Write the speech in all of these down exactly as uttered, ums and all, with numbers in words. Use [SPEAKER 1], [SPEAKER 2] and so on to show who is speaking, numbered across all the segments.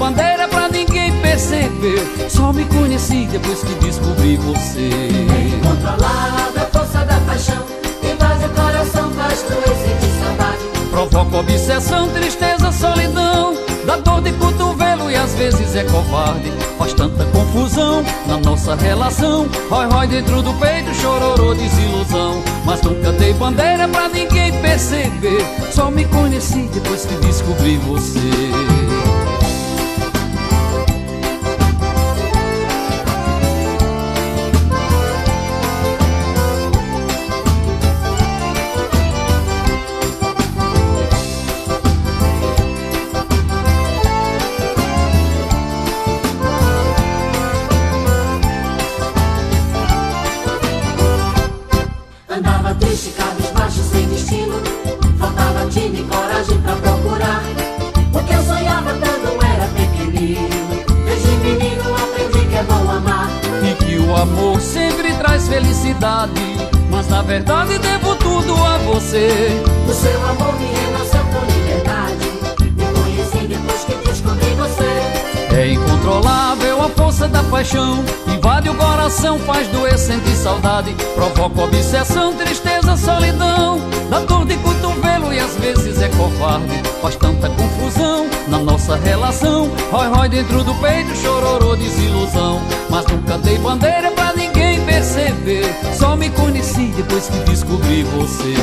[SPEAKER 1] bandeira pra ninguém perceber. Só me conheci depois que descobri você.
[SPEAKER 2] É incontrolável a força da paixão, invade o coração, faz doer, sentir saudade.
[SPEAKER 1] Provoca obsessão, tristeza, solidão, dá dor de cotovelo e às vezes é covarde. Faz tanta confusão na nossa relação, rói, rói dentro do peito, chororô, desilusão. Mas nunca dei bandeira pra ninguém perceber. Só me conheci depois que descobri você. Mas na verdade devo tudo a você.
[SPEAKER 2] O seu amor me renasceu com liberdade, me conheci depois que descobri você.
[SPEAKER 1] É incontrolável a força da paixão, invade o coração, faz doer, sentir saudade. Provoca obsessão, tristeza, solidão, dá dor de cotovelo e às vezes é covarde. Faz tanta confusão na nossa relação, rói, rói dentro do peito, chororô, desilusão. Mas nunca dei bandeira pra ninguém perceber. Só me conheci depois que descobri você.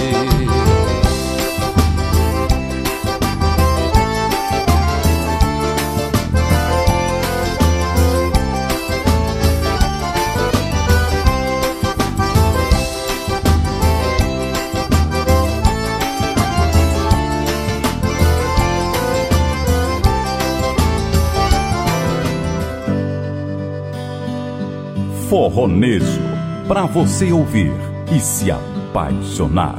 [SPEAKER 3] Forronejo, pra você ouvir e se apaixonar.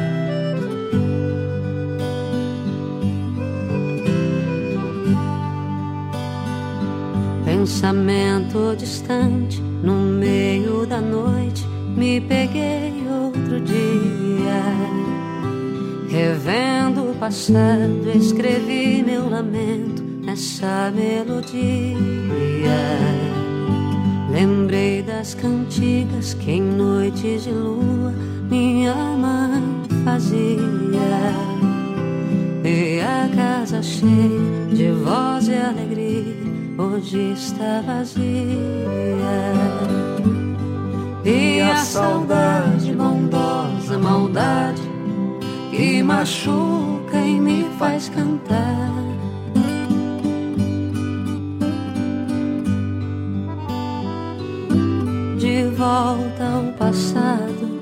[SPEAKER 4] Pensamento distante, no meio da noite, me peguei outro dia. Revendo o passado, escrevi meu lamento nessa melodia. Lembrei das cantigas que em noites de lua minha mãe fazia. E a casa cheia de voz e alegria hoje está vazia. E a saudade bondosa, maldade que machuca e me faz cantar. De volta ao passado,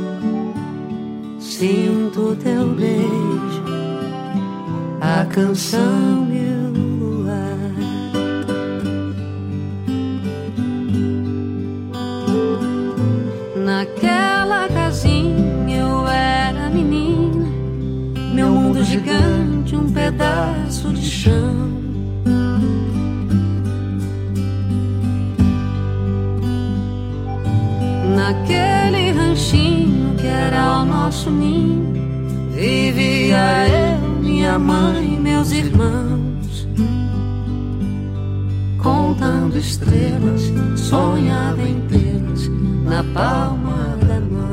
[SPEAKER 4] sinto teu beijo, a canção e o luar. Naquela casinha eu era menina, meu mundo gigante, um pedaço de chão. Naquele ranchinho que era o nosso ninho, vivia eu, minha mãe, meus irmãos. Contando estrelas, sonhava em tê-las na palma da mão.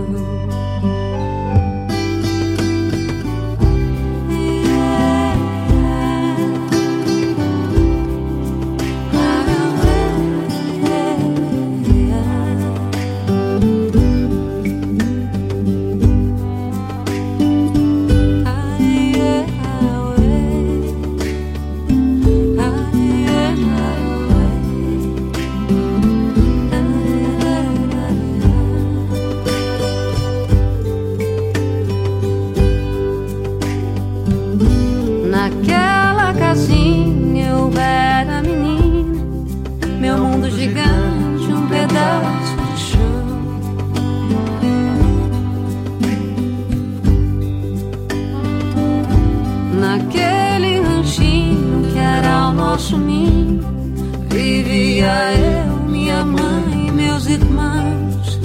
[SPEAKER 4] nosso ninho vivia eu, minha mãe e meus irmãos,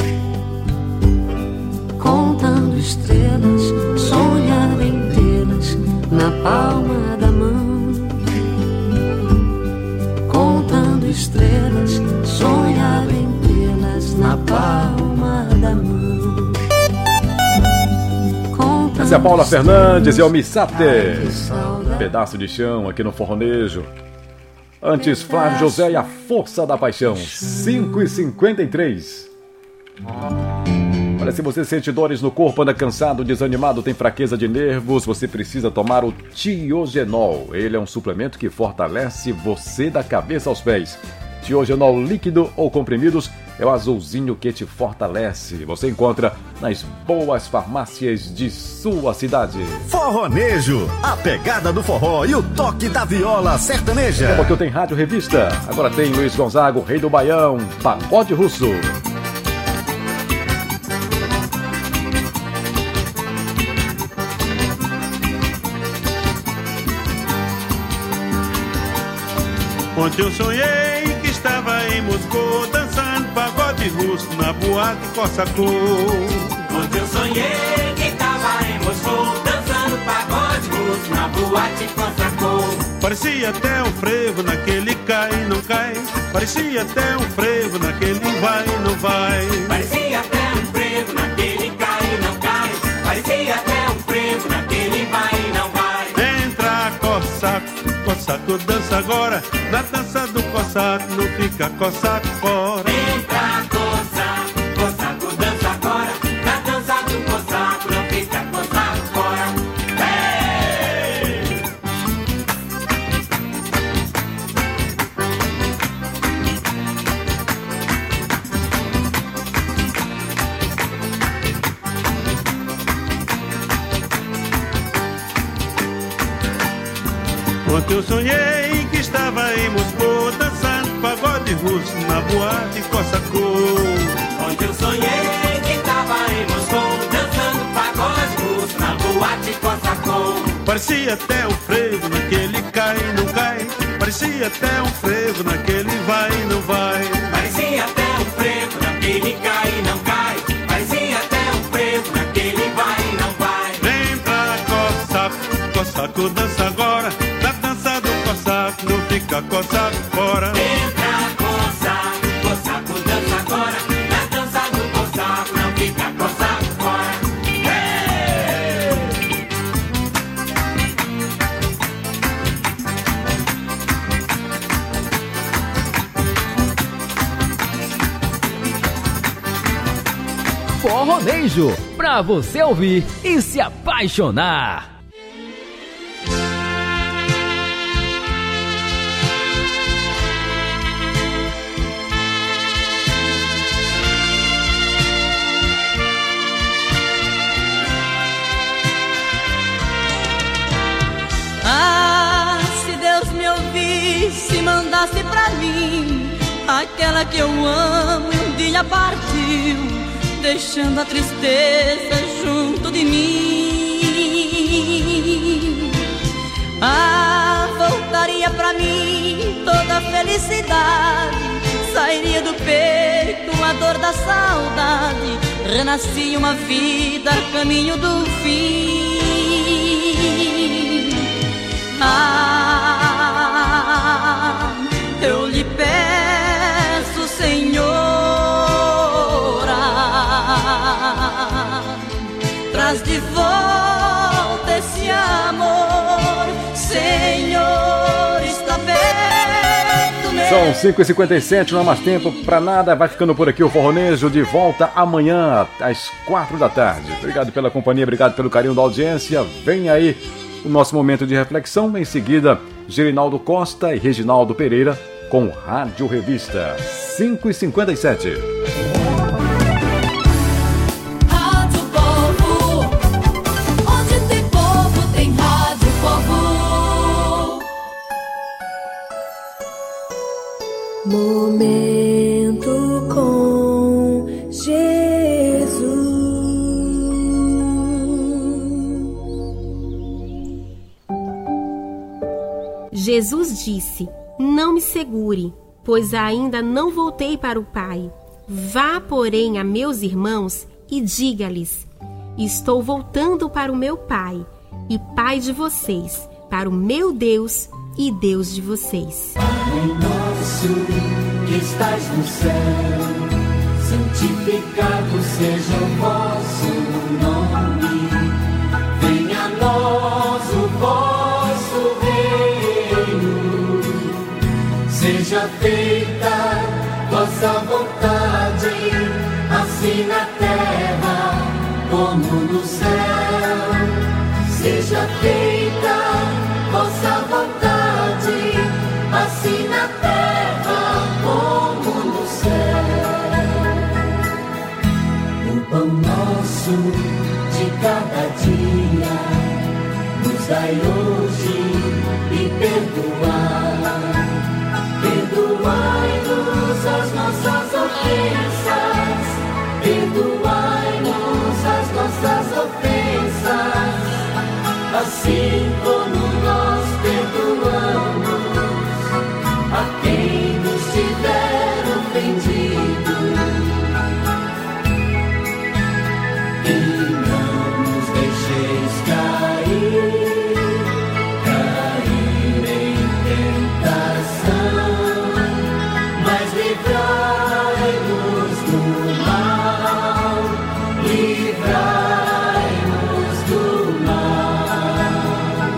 [SPEAKER 4] contando estrelas, sonhava em tê-las na palma da mão.
[SPEAKER 3] Essa é a Paula Fernandes e o Missate. Pedaço de chão aqui no Forronejo. Antes, Flávio José e a Força da Paixão. cinco e cinquenta e três. Olha, se você sente dores no corpo, anda cansado, desanimado, tem fraqueza de nervos, você precisa tomar o Tiogenol. Ele é um suplemento que fortalece você da cabeça aos pés. Tiogenol líquido ou comprimidos é o azulzinho que te fortalece. Você encontra nas boas farmácias de sua cidade.
[SPEAKER 5] Forronejo, a pegada do forró e o toque da viola sertaneja.
[SPEAKER 3] É porque eu tenho Rádio Revista. Agora tem Luiz Gonzaga, o Rei do Baião, Pagode Russo.
[SPEAKER 6] Ontem eu sonhei que estava em Moscou, dançando pagode russo na boate Cossacô.
[SPEAKER 2] Ontem eu sonhei que estava em Moscou, dançando pagode russo na boate Cossacô.
[SPEAKER 6] Parecia até um frevo naquele cai e não cai. Parecia até um frevo naquele vai e não vai.
[SPEAKER 2] Parecia até um frevo naquele cai e não cai. Parecia até um frevo naquele vai e não vai.
[SPEAKER 6] Entra Cossaco, Cossaco dança agora. Na dança do Cossaco não fica Cossaco fora.
[SPEAKER 2] Entra Cossaco, Cossaco dança agora. Na dança do Cossaco não fica Cossaco fora. Hey!
[SPEAKER 6] Ontem eu sonhei que estava em Moscou, dançando pagode russo na boate Cossacô.
[SPEAKER 2] Ontem eu sonhei que estava em Moscou, dançando pagode russo na boate Cossacô.
[SPEAKER 6] Parecia até um frevo naquele cai e não cai. Parecia até um frevo naquele vai e não vai.
[SPEAKER 2] Parecia até um frevo naquele cai e não cai. Parecia até um frevo naquele vai e não vai.
[SPEAKER 6] Vem pra Cossaco, Cossaco dança agora. Na dança do Cossaco não fica Cossaco fora.
[SPEAKER 2] Entra Cossaco, Cossaco dança agora. Na dança do Cossaco não fica Cossaco fora. Hey!
[SPEAKER 7] Forronejo, pra você ouvir e se apaixonar.
[SPEAKER 8] Ah, se Deus me ouvisse, mandasse pra mim aquela que eu amo e um dia partiu, deixando a tristeza junto de mim. Ah, voltaria pra mim toda a felicidade, sairia do peito a dor da saudade, renascia uma vida a caminho do fim. Ah, eu lhe peço, Senhora, traz de volta esse amor, Senhor, está perto mesmo.
[SPEAKER 3] São cinco e cinquenta e sete, não há mais tempo pra nada. Vai ficando por aqui o Forronejo, de volta amanhã às quatro da tarde. Obrigado pela companhia, obrigado pelo carinho da audiência. Vem aí o nosso momento de reflexão. Em seguida, Gerinaldo Costa e Reginaldo Pereira com Rádio Revista. cinco e cinquenta e sete.
[SPEAKER 8] Rádio Povo, onde tem povo, tem Rádio Povo. Momento com Jesus.
[SPEAKER 9] Jesus disse: não me segure, pois ainda não voltei para o Pai. Vá, porém, a meus irmãos e diga-lhes: estou voltando para o meu Pai e Pai de vocês, para o meu Deus e Deus de vocês.
[SPEAKER 2] Pai nosso que estás no céu, santificado seja o vosso nome. Seja feita vossa vontade, assim na terra como no céu. Seja feita vossa vontade, assim na terra como no céu. O pão nosso de cada dia nos dai hoje e perdoai. Perdoai-nos as nossas ofensas, perdoai-nos as nossas ofensas, assim como nós perdoamos a quem nos tiver ofendido. E não nos deixeis cair, cair em tentação, mas livrai-nos do mal, livrai-nos do mal.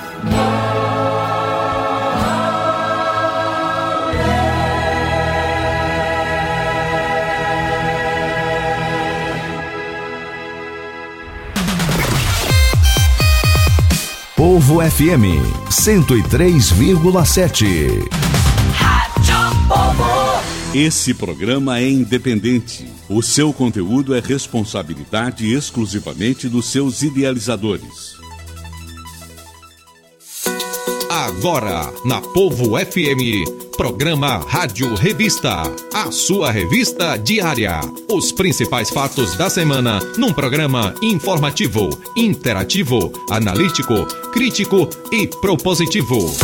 [SPEAKER 5] Povo F M cento e três vírgula sete.
[SPEAKER 6] Esse programa é independente. O seu conteúdo é responsabilidade exclusivamente dos seus idealizadores.
[SPEAKER 10] Agora, na Povo F M, programa Rádio Revista, a sua revista diária. Os principais fatos da semana num programa informativo, interativo, analítico, crítico e propositivo.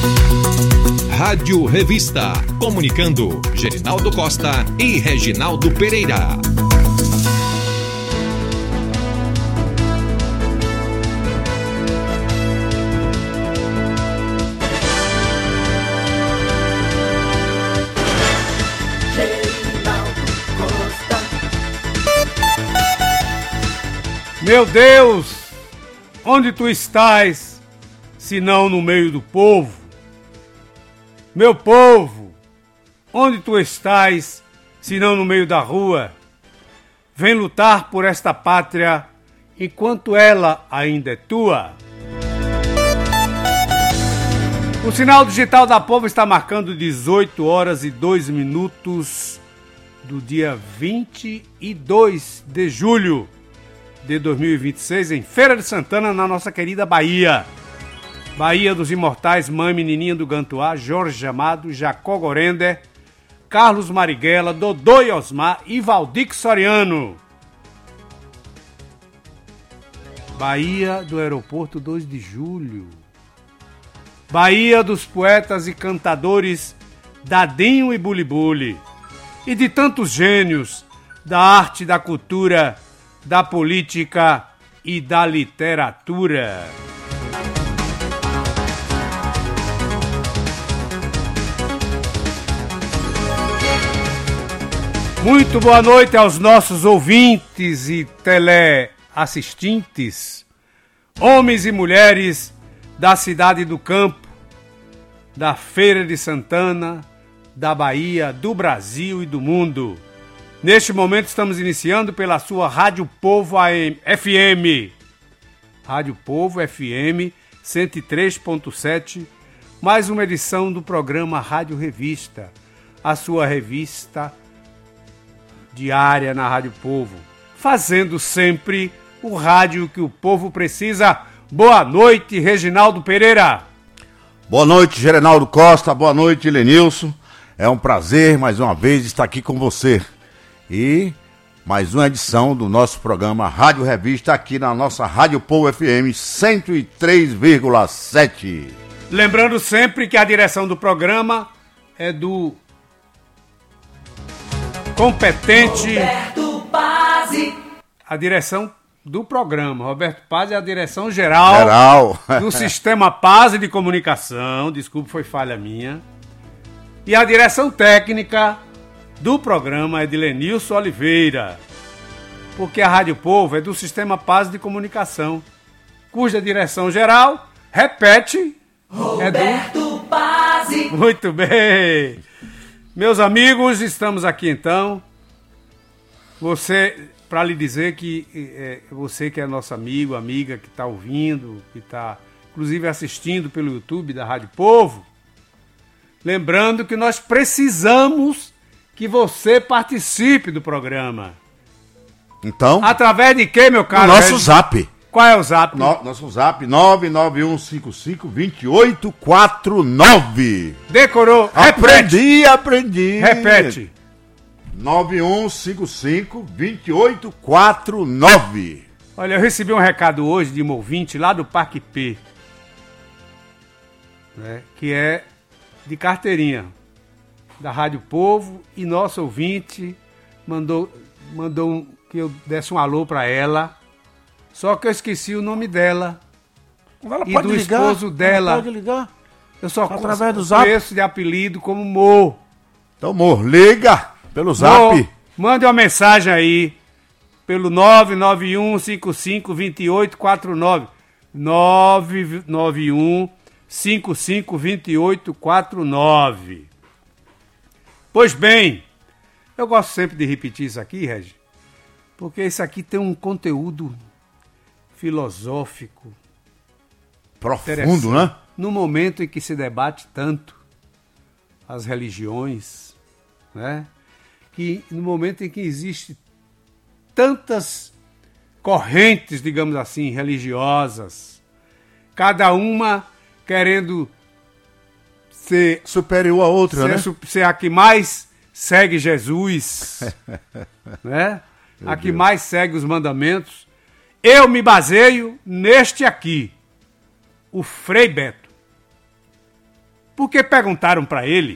[SPEAKER 10] Rádio Revista, comunicando Gerinaldo Costa e Reginaldo Pereira.
[SPEAKER 11] Meu Deus, onde tu estás, se não no meio do povo? Meu povo, onde tu estás, se não no meio da rua? Vem lutar por esta pátria, enquanto ela ainda é tua. O sinal digital da Povo está marcando dezoito horas e dois minutos do dia vinte e dois de julho de dois mil e vinte e seis, em Feira de Santana, na nossa querida Bahia. Bahia dos Imortais, Mãe Menininha do Gantuá, Jorge Amado, Jacó Gorender, Carlos Marighella, Dodô e Osmar e Valdir Soriano. Bahia do Aeroporto dois de julho. Bahia dos poetas e cantadores Dadinho e Bulibuli. E de tantos gênios da arte, da cultura, da política e da literatura. Muito boa noite aos nossos ouvintes e teleassistentes, homens e mulheres da cidade do campo, da Feira de Santana, da Bahia, do Brasil e do mundo. Neste momento estamos iniciando pela sua Rádio Povo F M. Rádio Povo F M cento e três ponto sete, mais uma edição do programa Rádio Revista, a sua revista diária na Rádio Povo, fazendo sempre o rádio que o povo precisa. Boa noite, Reginaldo Pereira.
[SPEAKER 12] Boa noite, Gerinaldo Costa. Boa noite, Lenilson. É um prazer mais uma vez estar aqui com você. E mais uma edição do nosso programa Rádio Revista aqui na nossa Rádio Povo F M cento e três vírgula sete.
[SPEAKER 11] Lembrando sempre que a direção do programa é do competente
[SPEAKER 2] Roberto Pazzi.
[SPEAKER 11] A direção do programa, Roberto Pazzi, é a direção geral,
[SPEAKER 12] geral.
[SPEAKER 11] do Sistema Pazzi de Comunicação, desculpe, foi falha minha. E a direção técnica do programa é de Lenilson Oliveira, porque a Rádio Povo é do Sistema Pazzi de Comunicação, cuja direção geral, repete,
[SPEAKER 2] Roberto
[SPEAKER 11] é do
[SPEAKER 2] base.
[SPEAKER 11] Muito bem. Meus amigos, estamos aqui então. Você, para lhe dizer que é, você que é nosso amigo, amiga, que está ouvindo, que está inclusive assistindo pelo YouTube da Rádio Povo, lembrando que nós precisamos que você participe do programa.
[SPEAKER 12] Então?
[SPEAKER 11] Através de quê, meu caro?
[SPEAKER 12] O nosso
[SPEAKER 11] Regis?
[SPEAKER 12] zap.
[SPEAKER 11] Qual é o zap?
[SPEAKER 12] No, nosso zap, nove nove um cinco cinco, dois oito quatro nove.
[SPEAKER 11] Decorou?
[SPEAKER 12] Aprendi, repete. aprendi.
[SPEAKER 11] Repete.
[SPEAKER 12] nove um cinco cinco, dois oito quatro nove.
[SPEAKER 11] Olha, eu recebi um recado hoje de um ouvinte lá do Parque P, né, que é de carteirinha da Rádio Povo, e nosso ouvinte mandou, mandou um, que eu desse um alô para ela, só que eu esqueci o nome dela.
[SPEAKER 12] Ela
[SPEAKER 11] e
[SPEAKER 12] pode
[SPEAKER 11] do
[SPEAKER 12] ligar,
[SPEAKER 11] esposo dela.
[SPEAKER 12] ela pode ligar.
[SPEAKER 11] Eu só
[SPEAKER 12] através do zap.
[SPEAKER 11] conheço de apelido como Mo.
[SPEAKER 12] Então, Mo, liga pelo zap.
[SPEAKER 11] Mo, mande uma mensagem aí pelo nove nove um cinco cinco, dois oito quatro nove. nove nove um cinco cinco, dois oito quatro nove. Pois bem, eu gosto sempre de repetir isso aqui, Regi, porque isso aqui tem um conteúdo filosófico
[SPEAKER 12] profundo, né?
[SPEAKER 11] No momento em que se debate tanto as religiões, né? Que no momento em que existe tantas correntes, digamos assim, religiosas, cada uma querendo ser
[SPEAKER 12] superior a outra,
[SPEAKER 11] ser,
[SPEAKER 12] né?
[SPEAKER 11] su- ser a que mais segue Jesus, né?
[SPEAKER 12] Meu
[SPEAKER 11] a que
[SPEAKER 12] Deus.
[SPEAKER 11] mais segue os mandamentos. Eu me baseio neste aqui, o Frei Beto. Porque perguntaram para ele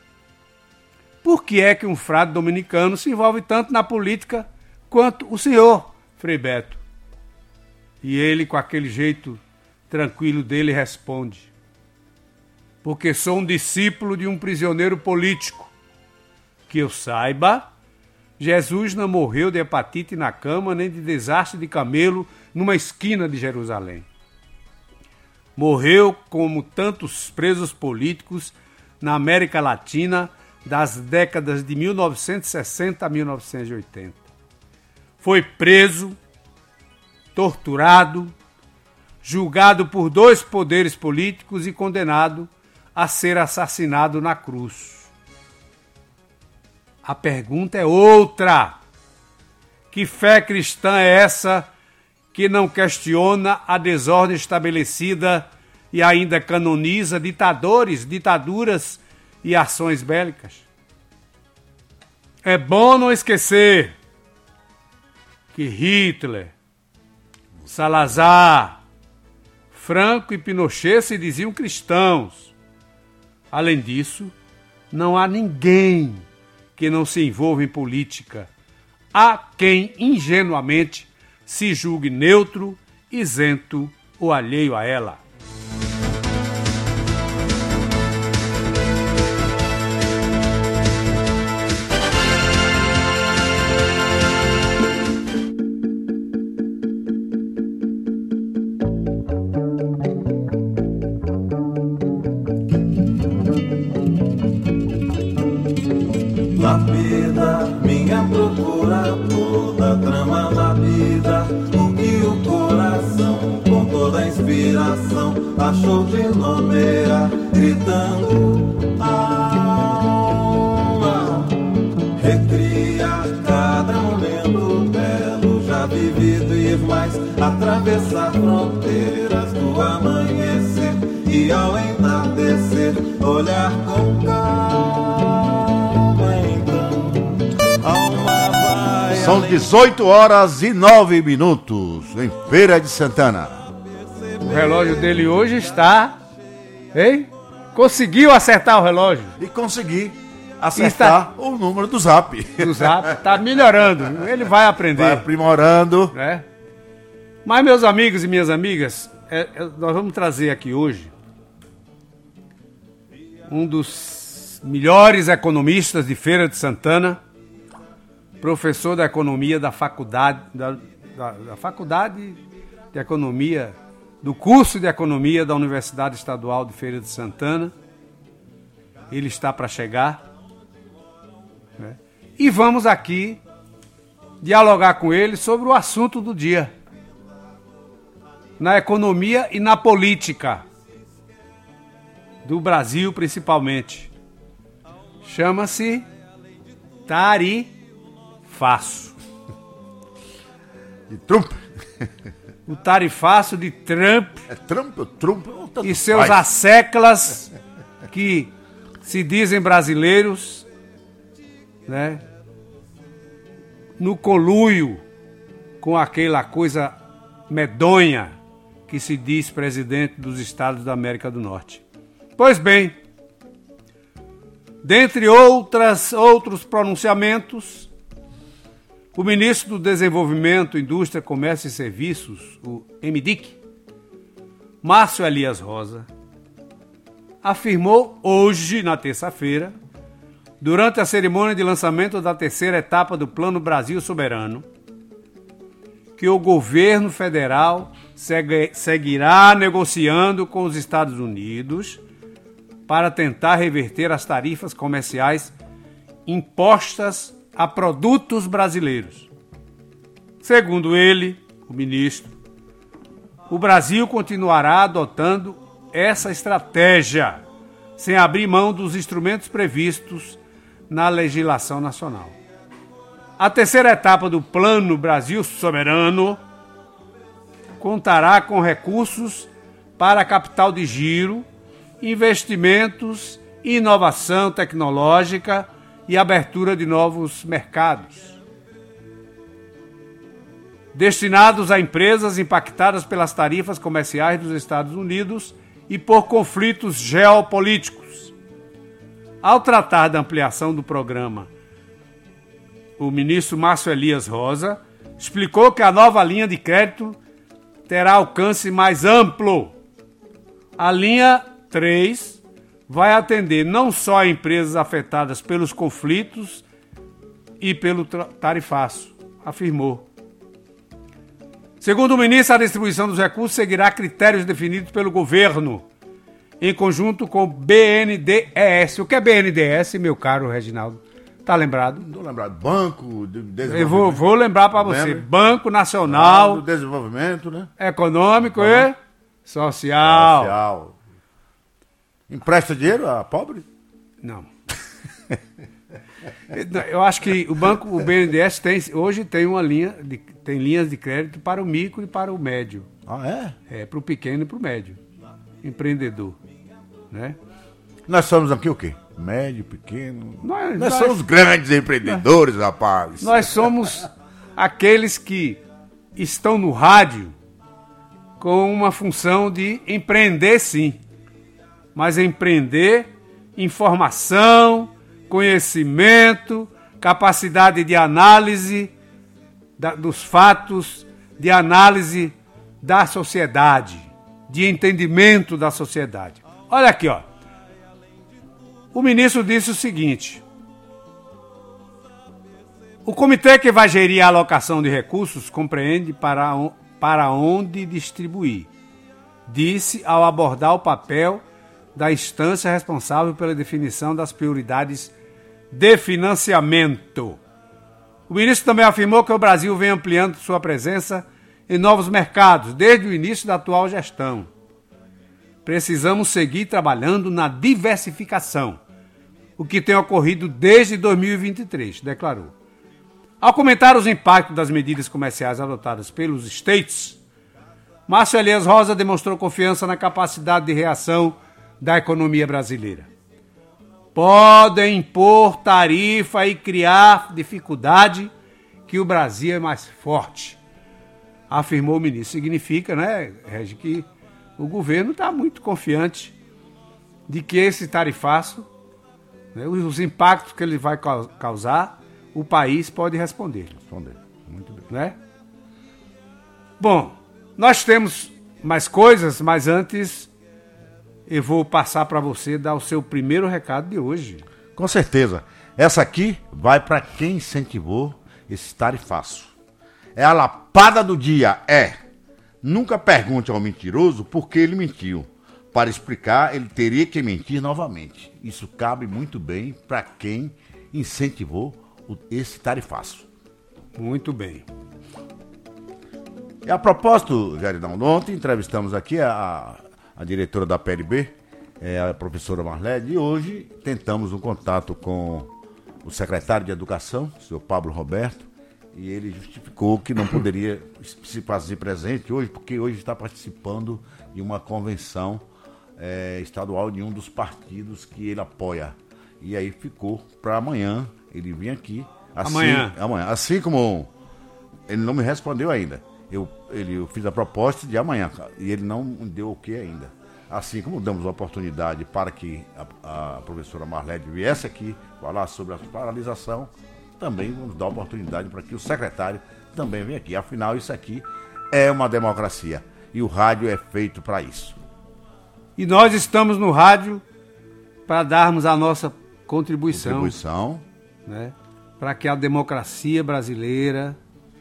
[SPEAKER 11] por que é que um frade dominicano se envolve tanto na política quanto o senhor, Frei Beto. E ele, com aquele jeito tranquilo dele, responde: porque sou um discípulo de um prisioneiro político. Que eu saiba, Jesus não morreu de hepatite na cama, nem de desastre de camelo numa esquina de Jerusalém. Morreu como tantos presos políticos na América Latina das décadas de mil novecentos e sessenta a mil novecentos e oitenta. Foi preso, torturado, julgado por dois poderes políticos e condenado a ser assassinado na cruz. A pergunta é outra. Que fé cristã é essa que não questiona a desordem estabelecida e ainda canoniza ditadores, ditaduras e ações bélicas? É bom não esquecer que Hitler, Salazar, Franco e Pinochet se diziam cristãos. Além disso, não há ninguém que não se envolva em política. Há quem ingenuamente se julgue neutro, isento ou alheio a ela.
[SPEAKER 13] Lapida, minha procura toda, trama lapida, o que o coração, com toda a inspiração, achou de nomear, gritando alma. Recria cada momento belo, já vivido e mais, atravessar fronteiras do amanhecer e ao entardecer, olhar com calma.
[SPEAKER 12] São dezoito horas e nove minutos em Feira de Santana.
[SPEAKER 11] O relógio dele hoje está... Hein? Conseguiu acertar o relógio.
[SPEAKER 12] E consegui acertar está... o número do zap.
[SPEAKER 11] Do zap. Está melhorando. Ele vai aprender.
[SPEAKER 12] Vai aprimorando.
[SPEAKER 11] É. Mas, meus amigos e minhas amigas, é, é, nós vamos trazer aqui hoje um dos melhores economistas de Feira de Santana, professor da economia da faculdade, da, da, da faculdade de economia, do curso de economia da Universidade Estadual de Feira de Santana, ele está para chegar. Né? E vamos aqui dialogar com ele sobre o assunto do dia, na economia e na política do Brasil principalmente. Chama-se tarifaço.
[SPEAKER 12] De Trump.
[SPEAKER 11] O tarifaço de Trump.
[SPEAKER 12] É Trump ou Trump?
[SPEAKER 11] E seus asseclas que se dizem brasileiros, né? No conluio com aquela coisa medonha que se diz presidente dos Estados da América do Norte. Pois bem, dentre outras, outros pronunciamentos, o ministro do Desenvolvimento, Indústria, Comércio e Serviços, o M D I C, Márcio Elias Rosa, afirmou hoje, na terça-feira, durante a cerimônia de lançamento da terceira etapa do Plano Brasil Soberano, que o governo federal segue, seguirá negociando com os Estados Unidos para tentar reverter as tarifas comerciais impostas a produtos brasileiros. Segundo ele, o ministro, o Brasil continuará adotando essa estratégia, sem abrir mão dos instrumentos previstos na legislação nacional. A terceira etapa do Plano Brasil Soberano contará com recursos para capital de giro, investimentos, inovação tecnológica e abertura de novos mercados, destinados a empresas impactadas pelas tarifas comerciais dos Estados Unidos e por conflitos geopolíticos. Ao tratar da ampliação do programa, o ministro Márcio Elias Rosa explicou que a nova linha de crédito terá alcance mais amplo. A linha três vai atender não só empresas afetadas pelos conflitos e pelo tarifaço, afirmou. Segundo o ministro, a distribuição dos recursos seguirá critérios definidos pelo governo, em conjunto com o B N D E S. O que é B N D E S, meu caro Reginaldo? Tá lembrado?
[SPEAKER 12] Não tô lembrado. Banco de Desenvolvimento.
[SPEAKER 11] Eu vou, vou lembrar para você. Lembra? Banco Nacional.
[SPEAKER 12] Ah, do Desenvolvimento, né?
[SPEAKER 11] Econômico uhum. e Social.
[SPEAKER 12] Social. Empresta dinheiro a pobre?
[SPEAKER 11] Não. Eu acho que o banco, o B N D E S tem, hoje tem uma linha, de, tem linhas de crédito para o micro e para o médio.
[SPEAKER 12] Ah, é?
[SPEAKER 11] É, para o pequeno e para o médio. Empreendedor, né?
[SPEAKER 12] Nós somos aqui o quê? Médio, pequeno.
[SPEAKER 11] Nós,
[SPEAKER 12] nós,
[SPEAKER 11] nós
[SPEAKER 12] somos grandes empreendedores, nós, rapaz.
[SPEAKER 11] Nós somos aqueles que estão no rádio com uma função de empreender, sim. Mas empreender informação, conhecimento, capacidade de análise da, dos fatos, de análise da sociedade, de entendimento da sociedade. Olha aqui, ó. O ministro disse o seguinte: o comitê que vai gerir a alocação de recursos compreende para, para onde distribuir, disse ao abordar o papel da instância responsável pela definição das prioridades de financiamento. O ministro também afirmou que o Brasil vem ampliando sua presença em novos mercados desde o início da atual gestão. Precisamos seguir trabalhando na diversificação, o que tem ocorrido desde dois mil e vinte e três, declarou. Ao comentar os impactos das medidas comerciais adotadas pelos States, Márcio Elias Rosa demonstrou confiança na capacidade de reação da economia brasileira. Podem impor tarifa e criar dificuldade, que o Brasil é mais forte, afirmou o ministro. Significa, né, Regi, que o governo está muito confiante de que esse tarifaço, né, os impactos que ele vai causar, o país pode responder.
[SPEAKER 12] Responder. Muito bem.
[SPEAKER 11] Né? Bom, nós temos mais coisas, mas antes eu vou passar para você dar o seu primeiro recado de hoje.
[SPEAKER 12] Com certeza. Essa aqui vai para quem incentivou esse tarifaço. É a lapada do dia. É: nunca pergunte ao mentiroso por que ele mentiu, para explicar, ele teria que mentir novamente. Isso cabe muito bem para quem incentivou o, esse tarifaço.
[SPEAKER 11] Muito bem.
[SPEAKER 12] E a propósito, Jaridão, ontem entrevistamos aqui a, a diretora da P L B, é, a professora Marlede, e hoje tentamos um contato com o secretário de Educação, o senhor Pablo Roberto, e ele justificou que não poderia se fazer presente hoje, porque hoje está participando de uma convenção é, estadual de um dos partidos que ele apoia. E aí ficou para amanhã, ele vir aqui. Assim,
[SPEAKER 11] amanhã.
[SPEAKER 12] Amanhã. Assim como ele não me respondeu ainda. Eu, ele, eu fiz a proposta de amanhã e ele não me deu o que ainda. Assim como damos a oportunidade para que a, a professora Marlede viesse aqui falar sobre a paralisação, também vamos dar a oportunidade para que o secretário também venha aqui. Afinal, isso aqui é uma democracia e o rádio é feito para isso.
[SPEAKER 11] E nós estamos no rádio para darmos a nossa contribuição,
[SPEAKER 12] contribuição.
[SPEAKER 11] Né, para que a democracia brasileira,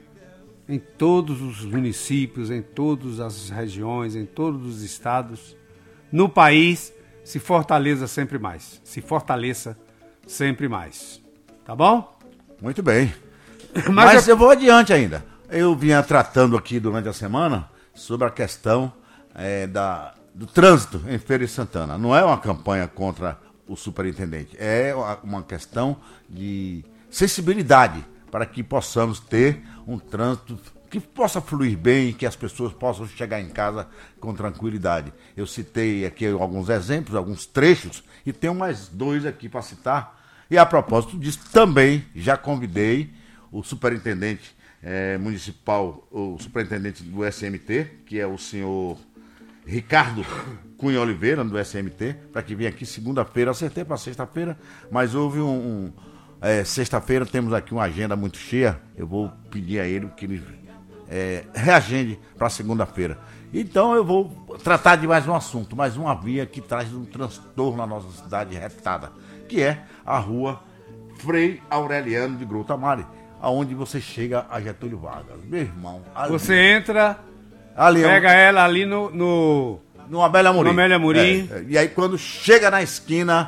[SPEAKER 11] em todos os municípios, em todas as regiões, em todos os estados, no país, se fortaleça sempre mais. Se fortaleça sempre mais. Tá bom?
[SPEAKER 12] Muito bem. Mas,
[SPEAKER 11] Mas
[SPEAKER 12] eu... eu vou adiante ainda. Eu vinha tratando aqui durante a semana sobre a questão é, da, do trânsito em Feira de Santana. Não é uma campanha contra o superintendente, é uma questão de sensibilidade para que possamos ter um trânsito que possa fluir bem, que as pessoas possam chegar em casa com tranquilidade. Eu citei aqui alguns exemplos, alguns trechos, e tenho mais dois aqui para citar. E a propósito disso, também já convidei o superintendente eh, municipal, o superintendente do S M T, que é o senhor Ricardo Cunha Oliveira, do S M T, para que venha aqui segunda-feira. Acertei para sexta-feira, mas houve um... um é, sexta-feira temos aqui uma agenda muito cheia. Eu vou pedir a ele que ele é, reagende para segunda-feira. Então eu vou tratar de mais um assunto, mais uma via que traz um transtorno na nossa cidade retada, que é a rua Frei Aureliano de Grotamari, aonde você chega a Getúlio Vargas. Meu irmão... Ali,
[SPEAKER 11] você entra,
[SPEAKER 12] ali,
[SPEAKER 11] pega é um... ela ali no... no...
[SPEAKER 12] no Amélia Amorim.
[SPEAKER 11] No Amélia Amorim.
[SPEAKER 12] É, é, e aí quando chega na esquina,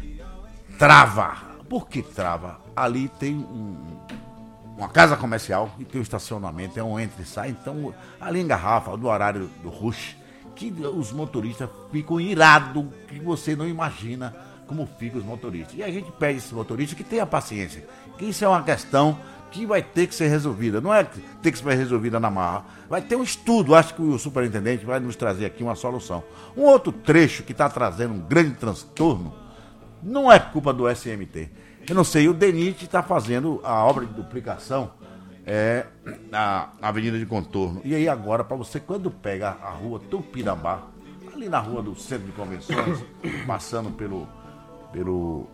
[SPEAKER 12] trava. Por que trava? Ali tem um, uma casa comercial e tem um estacionamento, é um entra e sai. Então, ali engarrafa do horário do rush, que os motoristas ficam irados, que você não imagina como ficam os motoristas. E a gente pede esse motorista que tenha paciência, que isso é uma questão que vai ter que ser resolvida. Não é ter que ser resolvida na marra. Vai ter um estudo, acho que o superintendente vai nos trazer aqui uma solução. Um outro trecho que está trazendo um grande transtorno, não é culpa do S M T. Eu não sei, o DENIT está fazendo a obra de duplicação é, na Avenida de Contorno. E aí agora, para você, quando pega a rua Tupinambá, ali na rua do Centro de Convenções, passando pelo... pelo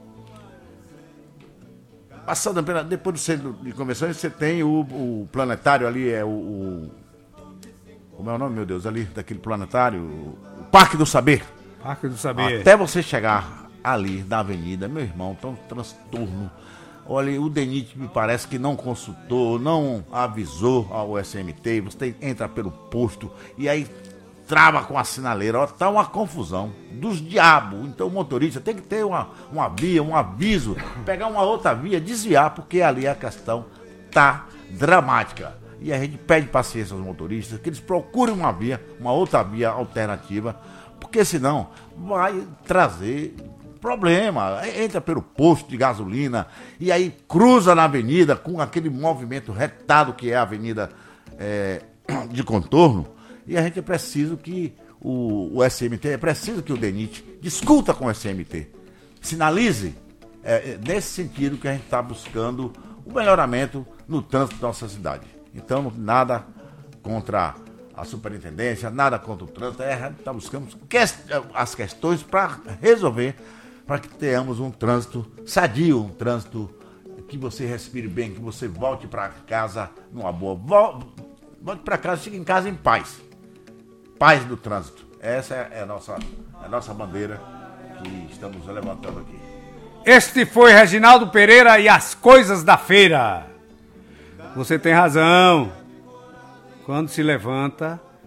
[SPEAKER 12] passando pela, depois do Centro de Convenções, você tem o, o planetário ali, é o, o... como é o nome, meu Deus, ali, daquele planetário? O Parque do Saber.
[SPEAKER 11] Parque do Saber.
[SPEAKER 12] Até você chegar ali na avenida, meu irmão, tá um transtorno. Olha, o DENIT me parece que não consultou, não avisou ao S M T, você entra pelo posto e aí trava com a sinaleira, ó, tá uma confusão dos diabos. Então o motorista tem que ter uma, uma via, um aviso, pegar uma outra via, desviar, porque ali a questão tá dramática. E a gente pede paciência aos motoristas, que eles procurem uma via, uma outra via alternativa, porque senão vai trazer problema. Entra pelo posto de gasolina e aí cruza na avenida com aquele movimento retado que é a avenida é, de Contorno, e a gente é preciso que o, o S M T, é preciso que o DENIT discuta com o S M T, sinalize é, nesse sentido que a gente está buscando o melhoramento no trânsito da nossa cidade. Então, nada contra a superintendência, nada contra o trânsito, a gente está buscando as questões para resolver, para que tenhamos um trânsito sadio, um trânsito que você respire bem, que você volte para casa numa boa. Volte para casa, chegue em casa em paz. Paz do trânsito. Essa é a nossa, a nossa bandeira que estamos levantando aqui.
[SPEAKER 11] Este foi Reginaldo Pereira e as coisas da feira. Você tem razão. Quando se levanta,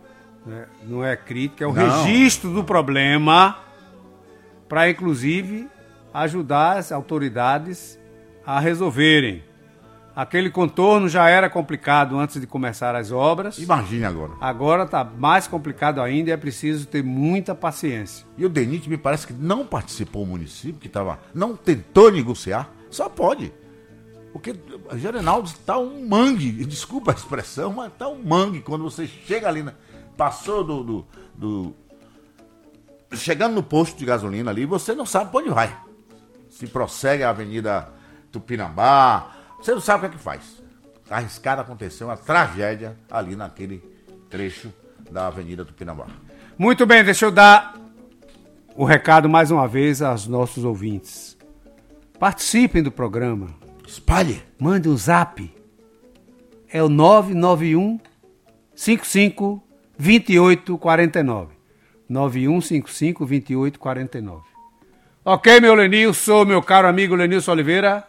[SPEAKER 11] né? Não é crítica, é o
[SPEAKER 12] Não.
[SPEAKER 11] registro do problema para, inclusive, ajudar as autoridades a resolverem. Aquele contorno já era complicado antes de começar as obras.
[SPEAKER 12] Imagine agora.
[SPEAKER 11] Agora está mais complicado ainda e é preciso ter muita paciência.
[SPEAKER 12] E o DENIT me parece que não participou o município, que tava, não tentou negociar, só pode. Porque Gerenaldo está um mangue, desculpa a expressão, mas está um mangue quando você chega ali, na, passou do, do, do... Chegando no posto de gasolina ali, você não sabe para onde vai. Se prossegue a Avenida Tupinambá, você não sabe o que é que faz. Arriscado aconteceu uma tragédia ali naquele trecho da Avenida Tupinambá.
[SPEAKER 11] Muito bem, deixa eu dar o recado mais uma vez aos nossos ouvintes. Participem do programa.
[SPEAKER 12] Espalhe.
[SPEAKER 11] Mande um zap. É o nove nove um cinco cinco dois oito quatro nove. nove um cinco cinco dois oito quatro nove. Ok, meu Lenilson, meu caro amigo Lenilson Oliveira.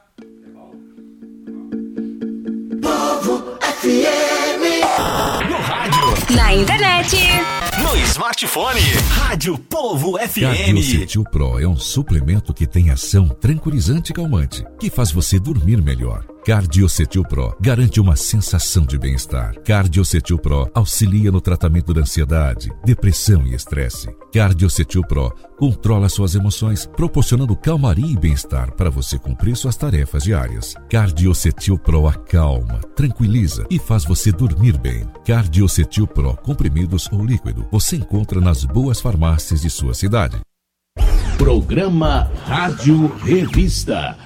[SPEAKER 2] Povo F M.
[SPEAKER 14] No rádio.
[SPEAKER 15] Na internet.
[SPEAKER 14] No smartphone. Rádio Povo F M.
[SPEAKER 16] Cardiocetil Pro é um suplemento que tem ação tranquilizante e calmante, que faz você dormir melhor. Cardiocetil Pro garante uma sensação de bem-estar. Cardiocetil Pro auxilia no tratamento da ansiedade, depressão e estresse. Cardiocetil Pro controla suas emoções, proporcionando calmaria e bem-estar para você cumprir suas tarefas diárias. Cardiocetil Pro acalma, tranquiliza e faz você dormir bem. Cardiocetil Pro, comprimidos ou líquido, você encontra nas boas farmácias de sua cidade.
[SPEAKER 14] Programa Rádio Revista.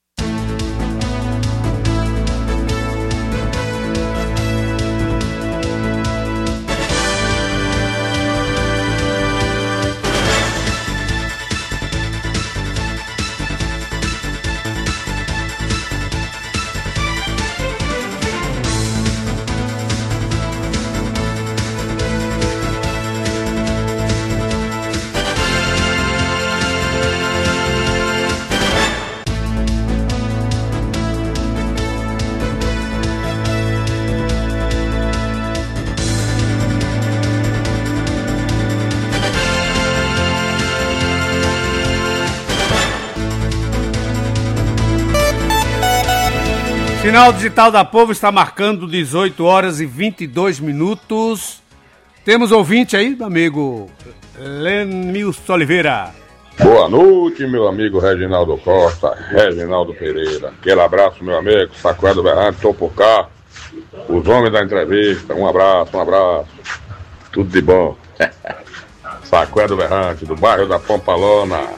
[SPEAKER 11] Sinal digital da Povo está marcando dezoito horas e vinte e dois minutos. Temos ouvinte aí, amigo Lenilson Oliveira.
[SPEAKER 17] Boa noite, meu amigo Reginaldo Costa, Reginaldo Pereira. Aquele abraço, meu amigo, Sacoé do Berrante, estou por cá. Os homens da entrevista, um abraço, um abraço. Tudo de bom. Sacoé do Berrante, do bairro da Pampalona.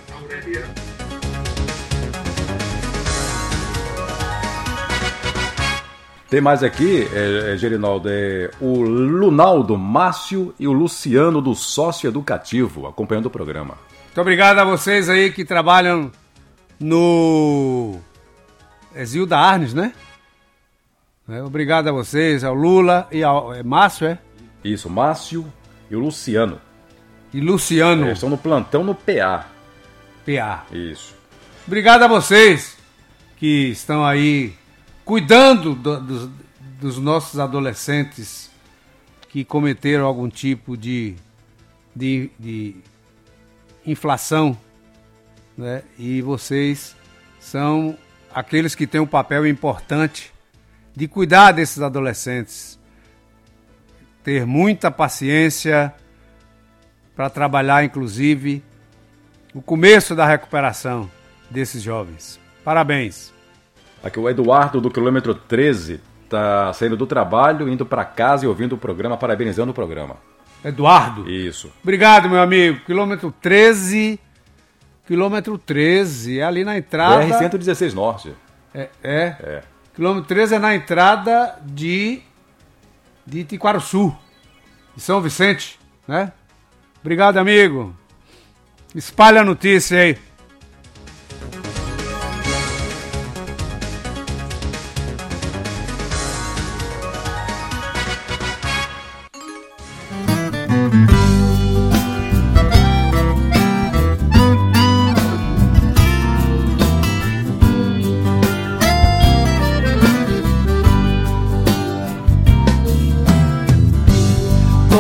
[SPEAKER 3] Tem mais aqui, é, é, Gerinaldo, é o Lunaldo Márcio e o Luciano do Sócio Educativo, acompanhando o programa.
[SPEAKER 11] Muito obrigado a vocês aí que trabalham no Exil da Arnes, né? É, obrigado a vocês, ao Lula e ao é Márcio, é?
[SPEAKER 3] Isso, Márcio e o Luciano.
[SPEAKER 11] E Luciano.
[SPEAKER 3] Eles estão no plantão no P A.
[SPEAKER 11] P A.
[SPEAKER 3] Isso.
[SPEAKER 11] Obrigado a vocês que estão aí cuidando do, dos, dos nossos adolescentes que cometeram algum tipo de, de, de inflação, né? E vocês são aqueles que têm um papel importante de cuidar desses adolescentes, ter muita paciência para trabalhar, inclusive, o começo da recuperação desses jovens. Parabéns.
[SPEAKER 3] Aqui o Eduardo do quilômetro treze tá saindo do trabalho, indo para casa e ouvindo o programa, parabenizando o programa.
[SPEAKER 11] Eduardo?
[SPEAKER 3] Isso.
[SPEAKER 11] Obrigado, meu amigo. Quilômetro treze. Quilômetro treze, é ali na entrada.
[SPEAKER 3] B R cento e dezesseis Norte.
[SPEAKER 11] É, é.
[SPEAKER 3] É.
[SPEAKER 11] Quilômetro treze é na entrada de, de Itiquaruçu, de São Vicente, né? Obrigado, amigo. Espalha a notícia aí.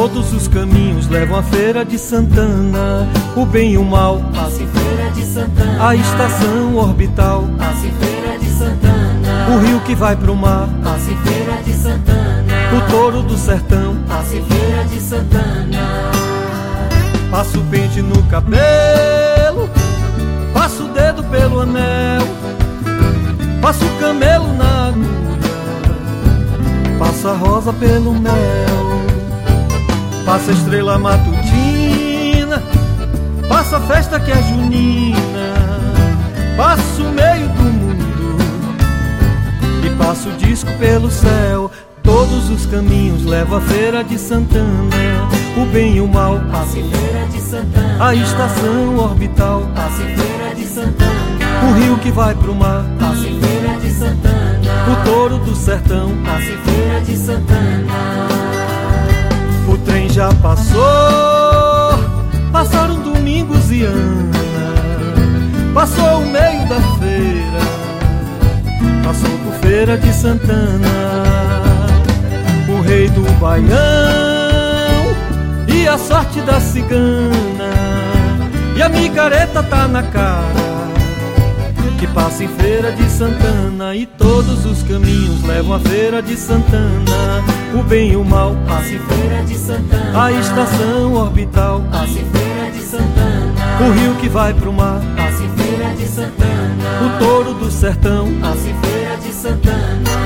[SPEAKER 15] Todos os caminhos levam à Feira de Santana. O bem e o mal,
[SPEAKER 18] passe Feira de Santana.
[SPEAKER 15] A estação orbital,
[SPEAKER 18] passe Feira de Santana.
[SPEAKER 15] O rio que vai pro mar,
[SPEAKER 18] passe Feira de Santana.
[SPEAKER 15] O touro do sertão,
[SPEAKER 18] passe Feira de Santana.
[SPEAKER 15] Passa o pente no cabelo, passa o dedo pelo anel, passa o camelo na agulha, passa a rosa pelo mel, passa a estrela matutina, passa a festa que é junina, passa o meio do mundo e passa o disco pelo céu. Todos os caminhos levam à Feira de Santana. O bem e o mal,
[SPEAKER 18] passe Feira de Santana.
[SPEAKER 15] A estação orbital,
[SPEAKER 18] passe Feira de Santana.
[SPEAKER 15] O rio que vai pro mar,
[SPEAKER 18] passe Feira de Santana.
[SPEAKER 15] O touro do sertão,
[SPEAKER 18] passe Feira de Santana.
[SPEAKER 15] O trem já passou, passaram domingos e Ana, passou o meio da feira, passou por Feira de Santana. O rei do Baião e a sorte da cigana, e a micareta tá na cara, que passa em Feira de Santana. E todos os caminhos levam à Feira de Santana. O bem e o mal,
[SPEAKER 18] passe Feira de Santana.
[SPEAKER 15] A estação orbital,
[SPEAKER 18] passe Feira de Santana.
[SPEAKER 15] O rio que vai pro mar,
[SPEAKER 18] passe Feira de Santana.
[SPEAKER 15] O touro do sertão,
[SPEAKER 18] passe Feira de Santana.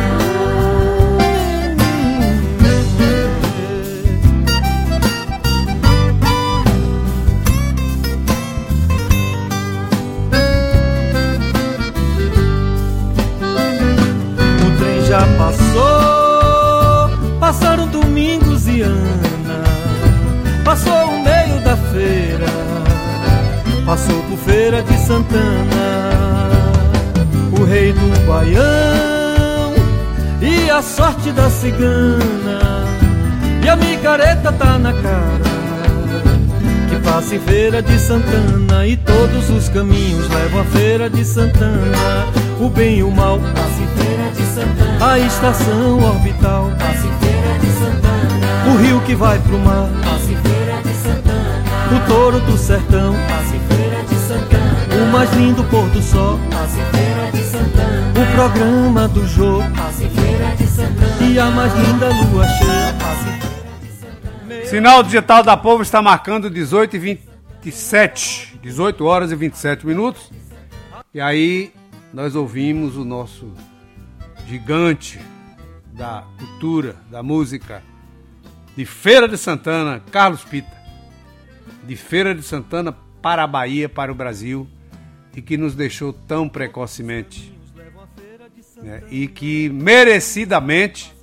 [SPEAKER 15] Já passou, passaram domingos e Ana, passou o meio da feira, passou por Feira de Santana. O rei do Baião e a sorte da cigana, e a micareta tá na cara, que passa em Feira de Santana. E todos os caminhos levam à Feira de Santana. O bem e o mal,
[SPEAKER 18] passe Feira de Santana.
[SPEAKER 15] A estação orbital,
[SPEAKER 18] passe Feira de Santana.
[SPEAKER 15] O rio que vai pro mar,
[SPEAKER 18] passe Feira de Santana.
[SPEAKER 15] O touro do sertão,
[SPEAKER 18] passe Feira de Santana.
[SPEAKER 15] O mais lindo pôr do sol,
[SPEAKER 18] passe Feira de Santana.
[SPEAKER 15] O programa do Jô,
[SPEAKER 18] passe Feira de Santana.
[SPEAKER 15] E a mais linda lua cheia,
[SPEAKER 18] passe Feira de Santana.
[SPEAKER 11] Sinal digital da Povo está marcando dezoito e vinte e sete, dezoito horas e vinte e sete minutos. E aí nós ouvimos o nosso gigante da cultura, da música, de Feira de Santana, Carlos Pita. De Feira de Santana para a Bahia, para o Brasil, e que nos deixou tão precocemente, né? E que merecidamente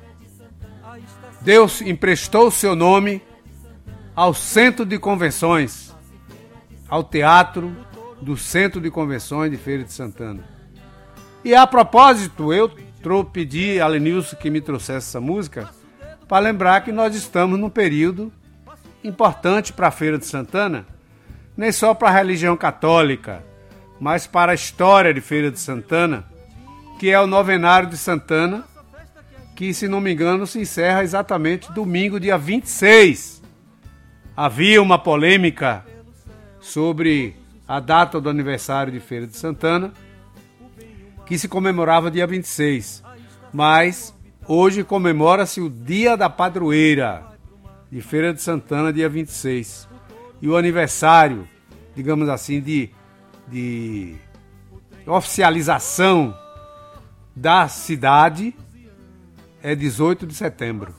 [SPEAKER 11] Deus emprestou o seu nome ao Centro de Convenções, ao Teatro do Centro de Convenções de Feira de Santana. E a propósito, eu trou- pedi a Lenilson que me trouxesse essa música para lembrar que nós estamos num período importante para a Feira de Santana, nem só para a religião católica, mas para a história de Feira de Santana, que é o novenário de Santana, que, se não me engano, se encerra exatamente domingo, dia vinte e seis. Havia uma polêmica sobre a data do aniversário de Feira de Santana, que se comemorava dia vinte e seis, mas hoje comemora-se o Dia da Padroeira de Feira de Santana, dia vinte e seis, e o aniversário, digamos assim, de, de oficialização da cidade é dezoito de setembro.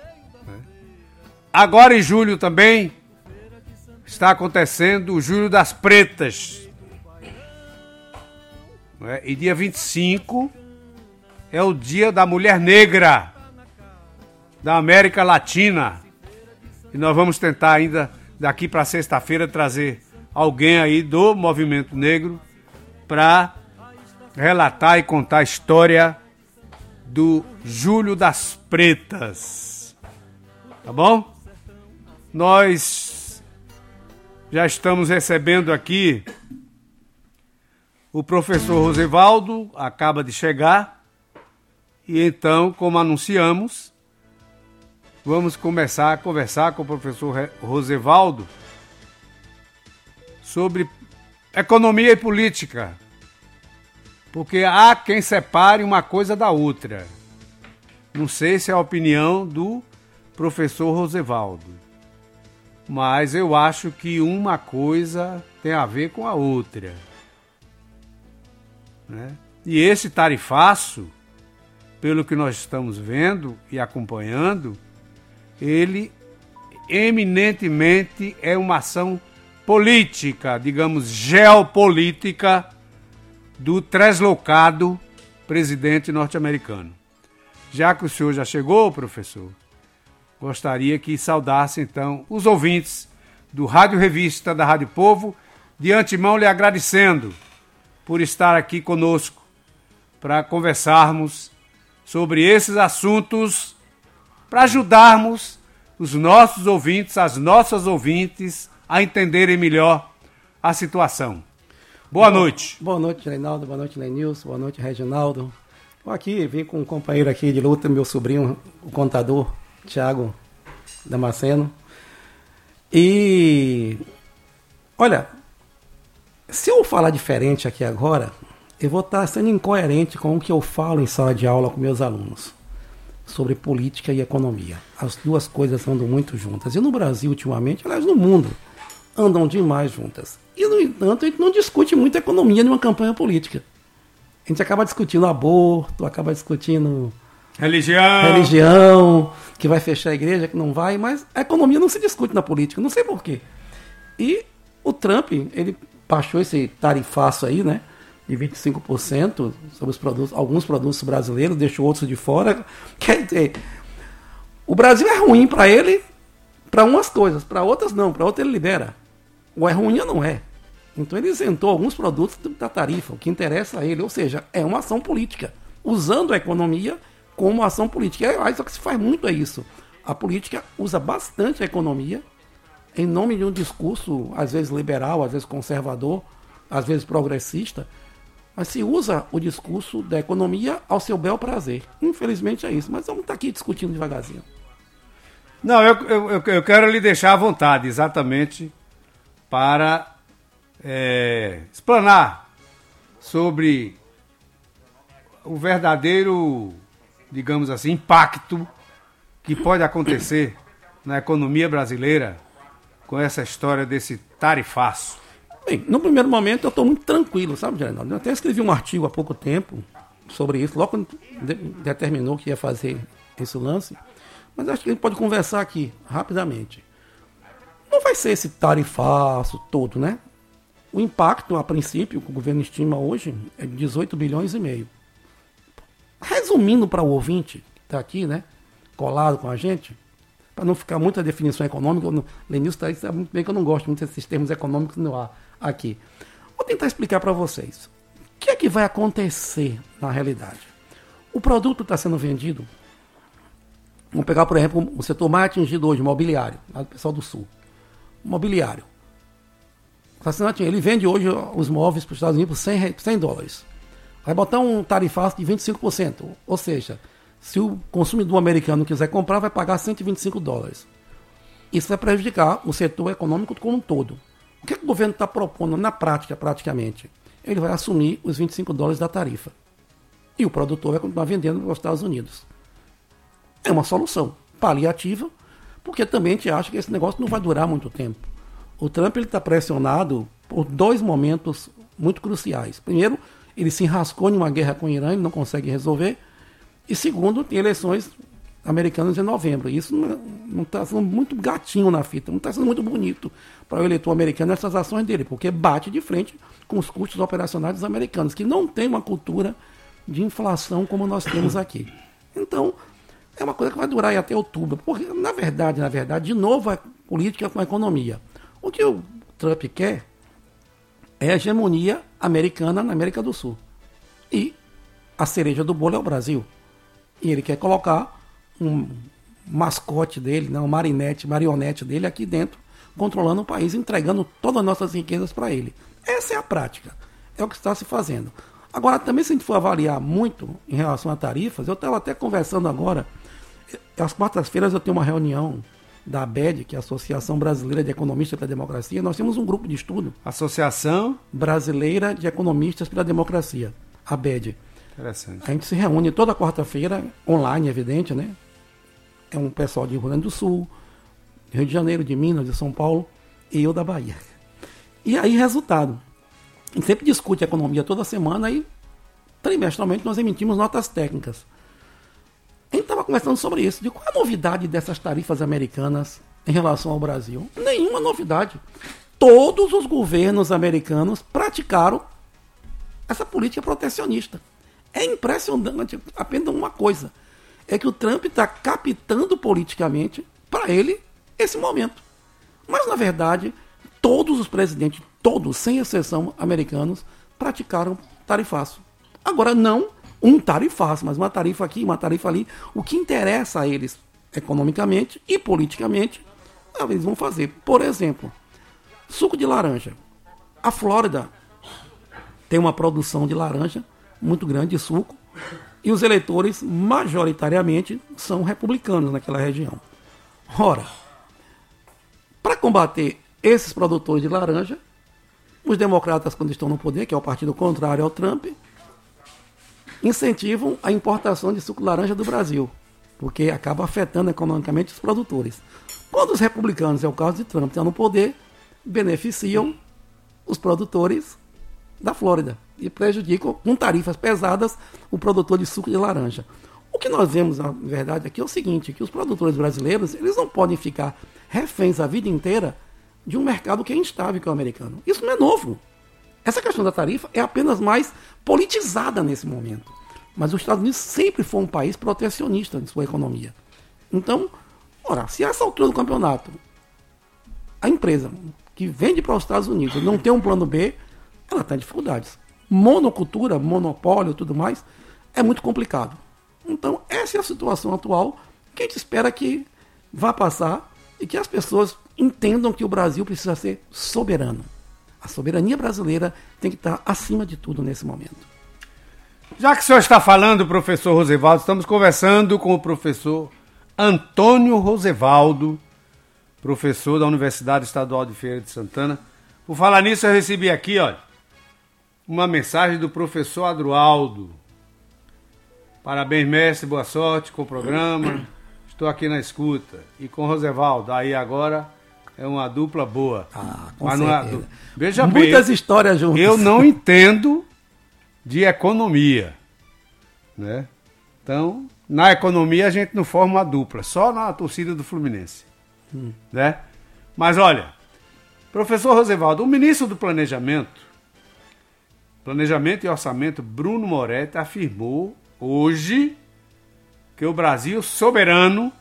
[SPEAKER 11] Agora em julho também está acontecendo o Julho das Pretas. E dia vinte e cinco é o Dia da Mulher Negra da América Latina. E nós vamos tentar ainda, daqui para sexta-feira, trazer alguém aí do movimento negro para relatar e contar a história do Julho das Pretas. Tá bom? Nós já estamos recebendo aqui o professor Rosevaldo, acaba de chegar, e então, como anunciamos, vamos começar a conversar com o professor Rosevaldo sobre economia e política, porque há quem separe uma coisa da outra. Não sei se é a opinião do professor Rosevaldo, mas eu acho que uma coisa tem a ver com a outra, né? E esse tarifaço, pelo que nós estamos vendo e acompanhando, ele eminentemente é uma ação política, digamos, geopolítica do translocado presidente norte-americano. Já que o senhor já chegou, professor, gostaria que saudasse, então, os ouvintes do Rádio Revista da Rádio Povo, de antemão lhe agradecendo por estar aqui conosco para conversarmos sobre esses assuntos, para ajudarmos os nossos ouvintes, as nossas ouvintes, a entenderem melhor a situação. Boa
[SPEAKER 19] boa,
[SPEAKER 11] noite.
[SPEAKER 19] Boa noite, Reinaldo. Boa noite, Lenilson. Boa noite, Reginaldo. Estou aqui, vim com um companheiro aqui de luta, meu sobrinho, o contador, Thiago Damasceno. E, olha, se eu falar diferente aqui agora, eu vou estar sendo incoerente com o que eu falo em sala de aula com meus alunos sobre política e economia. As duas coisas andam muito juntas. E no Brasil, ultimamente, aliás, no mundo, andam demais juntas. E, no entanto, a gente não discute muito economia numa campanha política. A gente acaba discutindo aborto, acaba discutindo
[SPEAKER 11] religião,
[SPEAKER 19] religião, que vai fechar a igreja, que não vai, mas a economia não se discute na política, não sei por quê. E o Trump, ele baixou esse tarifaço aí, né, de vinte e cinco por cento sobre os produtos, alguns produtos brasileiros, deixou outros de fora. Quer dizer, o Brasil é ruim para ele, para umas coisas, para outras não, para outras ele libera. Ou é ruim ou não é. Então ele isentou alguns produtos da tarifa, o que interessa a ele, ou seja, é uma ação política, usando a economia como ação política. É, só que se faz muito é isso. A política usa bastante a economia em nome de um discurso, às vezes liberal, às vezes conservador, às vezes progressista, mas se usa o discurso da economia ao seu bel prazer. Infelizmente é isso, mas vamos estar aqui discutindo devagarzinho.
[SPEAKER 11] Não, eu, eu, eu quero lhe deixar à vontade, exatamente, para é, explanar sobre o verdadeiro, digamos assim, impacto que pode acontecer na economia brasileira com essa história desse tarifaço.
[SPEAKER 19] Bem, no primeiro momento eu estou muito tranquilo, sabe, Geraldo? Eu até escrevi um artigo há pouco tempo sobre isso, logo quando de- determinou que ia fazer esse lance, mas acho que a gente pode conversar aqui, rapidamente. Não vai ser esse tarifaço todo, né? O impacto, a princípio, que o governo estima hoje, é de dezoito bilhões e meio. Resumindo para o ouvinte, que está aqui, né, colado com a gente, para não ficar muita definição econômica, o Lenilson tá, sabe muito bem que eu não gosto muito desses termos econômicos no ar aqui. Vou tentar explicar para vocês. O que é que vai acontecer na realidade? O produto está sendo vendido, vamos pegar, por exemplo, o setor mais atingido hoje, mobiliário, lá do pessoal do Sul. Mobiliário. Ele vende hoje os móveis para os Estados Unidos por cem dólares. Vai botar um tarifaço de vinte e cinco por cento. Ou seja, se o consumidor americano quiser comprar, vai pagar cento e vinte e cinco dólares. Isso vai prejudicar o setor econômico como um todo. O que, é que o governo está propondo na prática, praticamente? Ele vai assumir os vinte e cinco dólares da tarifa. E o produtor vai continuar vendendo para os Estados Unidos. É uma solução paliativa, porque também a gente acha que esse negócio não vai durar muito tempo. O Trump está pressionado por dois momentos muito cruciais. Primeiro, ele se enrascou em uma guerra com o Irã, ele não consegue resolver. E segundo, tem eleições americanas em novembro. Isso não está sendo muito gatinho na fita, não está sendo muito bonito para o eleitor americano essas ações dele, porque bate de frente com os custos operacionais dos americanos, que não tem uma cultura de inflação como nós temos aqui. Então, é uma coisa que vai durar aí até outubro, porque, na verdade, na verdade, de novo, a política com a economia. O que o Trump quer é a hegemonia americana na América do Sul. E a cereja do bolo é o Brasil. E ele quer colocar um mascote dele, né, um marinete, marionete dele aqui dentro, controlando o país, entregando todas as nossas riquezas para ele. Essa é a prática. É o que está se fazendo. Agora, também se a gente for avaliar muito em relação a tarifas, eu estava até conversando agora, às quartas-feiras eu tenho uma reunião da A B E D, que é a Associação Brasileira de Economistas pela Democracia. Nós temos um grupo de estudo.
[SPEAKER 11] Associação
[SPEAKER 19] Brasileira de Economistas pela Democracia, a B E D.
[SPEAKER 11] Interessante.
[SPEAKER 19] A gente se reúne toda quarta-feira, online, evidente, né? É um pessoal de Rio Grande do Sul, Rio de Janeiro, de Minas, de São Paulo, e eu da Bahia. E aí, resultado. A gente sempre discute economia toda semana e, trimestralmente, nós emitimos notas técnicas. A gente estava conversando sobre isso, de qual a novidade dessas tarifas americanas em relação ao Brasil. Nenhuma novidade. Todos os governos americanos praticaram essa política protecionista. É impressionante apenas uma coisa, é que o Trump está captando politicamente, para ele, esse momento. Mas, na verdade, todos os presidentes, todos, sem exceção, americanos, praticaram tarifaço. Agora, não um tarifaço, mas uma tarifa aqui, uma tarifa ali. O que interessa a eles, economicamente e politicamente, eles vão fazer. Por exemplo, suco de laranja. A Flórida tem uma produção de laranja muito grande, de suco, e os eleitores, majoritariamente, são republicanos naquela região. Ora, para combater esses produtores de laranja, os democratas, quando estão no poder, que é o partido contrário ao Trump, incentivam a importação de suco de laranja do Brasil, porque acaba afetando economicamente os produtores. Quando os republicanos, é o caso de Trump, estão no poder, beneficiam os produtores da Flórida e prejudicam com tarifas pesadas o produtor de suco de laranja. O que nós vemos, na verdade, aqui é o seguinte, que os produtores brasileiros, eles não podem ficar reféns a vida inteira de um mercado que é instável, que é o americano. Isso não é novo. Essa questão da tarifa é apenas mais politizada nesse momento. Mas os Estados Unidos sempre foi um país protecionista em sua economia. Então, ora, se a essa altura do campeonato a empresa que vende para os Estados Unidos não tem um plano B, ela tem dificuldades. Monocultura, monopólio e tudo mais, é muito complicado. Então, essa é a situação atual que a gente espera que vá passar e que as pessoas entendam que o Brasil precisa ser soberano. A soberania brasileira tem que estar acima de tudo nesse momento.
[SPEAKER 11] Já que o senhor está falando, professor Rosevaldo, estamos conversando com o professor Antônio Rosevaldo, professor da Universidade Estadual de Feira de Santana. Por falar nisso, eu recebi aqui, olha, uma mensagem do professor Adroaldo. Parabéns, mestre, boa sorte com o programa. Estou aqui na escuta. E com o Rosevaldo, aí agora é uma dupla boa.
[SPEAKER 19] Ah, com
[SPEAKER 11] Mas não é
[SPEAKER 19] certeza.
[SPEAKER 11] du- Veja bem,
[SPEAKER 19] Muitas histórias juntas.
[SPEAKER 11] eu não entendo de economia, né? Então, na economia a gente não forma uma dupla, só na torcida do Fluminense,
[SPEAKER 19] Hum.
[SPEAKER 11] né? Mas olha, professor Rosevaldo, o ministro do Planejamento, Planejamento e Orçamento, Bruno Moretti, afirmou hoje que o Brasil Soberano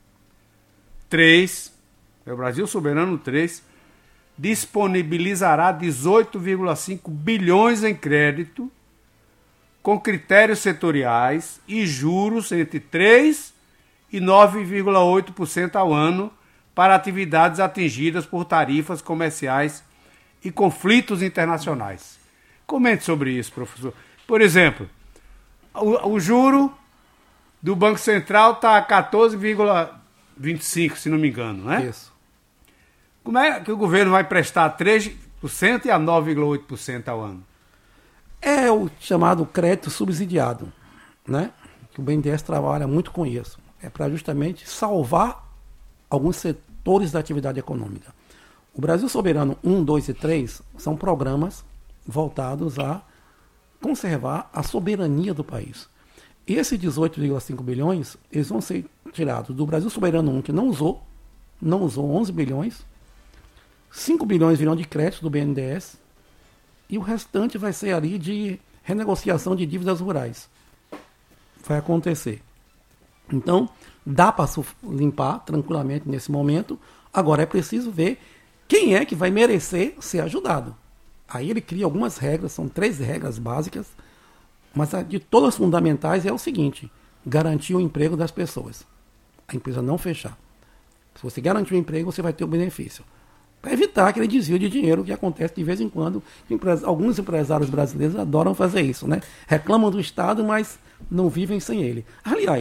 [SPEAKER 11] três, é o Brasil Soberano três, disponibilizará dezoito vírgula cinco bilhões em crédito com critérios setoriais e juros entre três e nove vírgula oito por cento ao ano para atividades atingidas por tarifas comerciais e conflitos internacionais. Comente sobre isso, professor. Por exemplo, o, o juro do Banco Central está a quatorze vírgula vinte e cinco por cento, se não me engano, né?
[SPEAKER 19] Isso.
[SPEAKER 11] Como é que o governo vai prestar três por cento e a nove vírgula oito por cento ao ano?
[SPEAKER 19] É o chamado crédito subsidiado, né? Que o B N D E S trabalha muito com isso. É para justamente salvar alguns setores da atividade econômica. O Brasil Soberano um, dois e três são programas voltados a conservar a soberania do país. E esses dezoito vírgula cinco bilhões, eles vão ser tirados do Brasil Soberano um, que não usou, não usou onze bilhões, cinco bilhões virão de crédito do B N D E S, e o restante vai ser ali de renegociação de dívidas rurais. Vai acontecer. Então, dá para limpar tranquilamente nesse momento. Agora é preciso ver quem é que vai merecer ser ajudado. Aí ele cria algumas regras, são três regras básicas, mas a de todas fundamentais é o seguinte: garantir o emprego das pessoas. A empresa não fechar. Se você garantir o emprego, você vai ter o benefício. Para evitar aquele desvio de dinheiro que acontece de vez em quando. Empres... Alguns empresários brasileiros adoram fazer isso, né? Reclamam do Estado, mas não vivem sem ele. Aliás,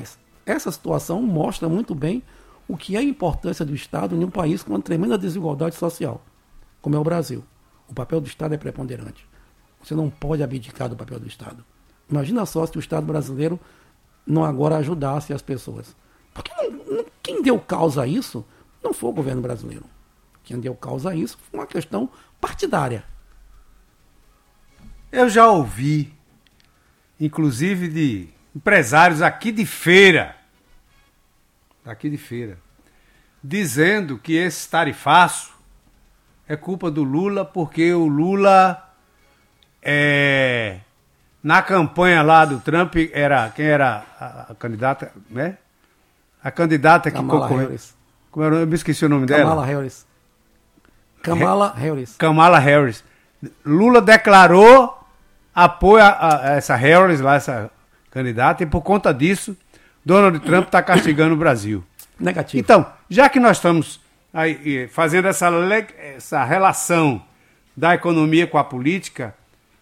[SPEAKER 19] essa situação mostra muito bem o que é a importância do Estado em um país com uma tremenda desigualdade social, como é o Brasil. O papel do Estado é preponderante. Você não pode abdicar do papel do Estado. Imagina só se o Estado brasileiro não agora ajudasse as pessoas. Porque não, não, quem deu causa a isso não foi o governo brasileiro. Quem deu causa a isso foi uma questão partidária.
[SPEAKER 11] Eu já ouvi, inclusive de empresários aqui de Feira, aqui de Feira, dizendo que esse tarifaço é culpa do Lula, porque o Lula, é, na campanha lá do Trump, era, quem era a, a candidata, né? A candidata que
[SPEAKER 19] Kamala
[SPEAKER 11] concorreu.
[SPEAKER 19] Harris.
[SPEAKER 11] Como era? Eu me esqueci o nome dela.
[SPEAKER 19] Kamala Harris. Kamala Harris.
[SPEAKER 11] Kamala Harris. Lula declarou apoio a, a essa Harris, lá, essa candidata, e por conta disso, Donald Trump está castigando o Brasil.
[SPEAKER 19] Negativo.
[SPEAKER 11] Então, já que nós estamos aí, fazendo essa, essa relação da economia com a política,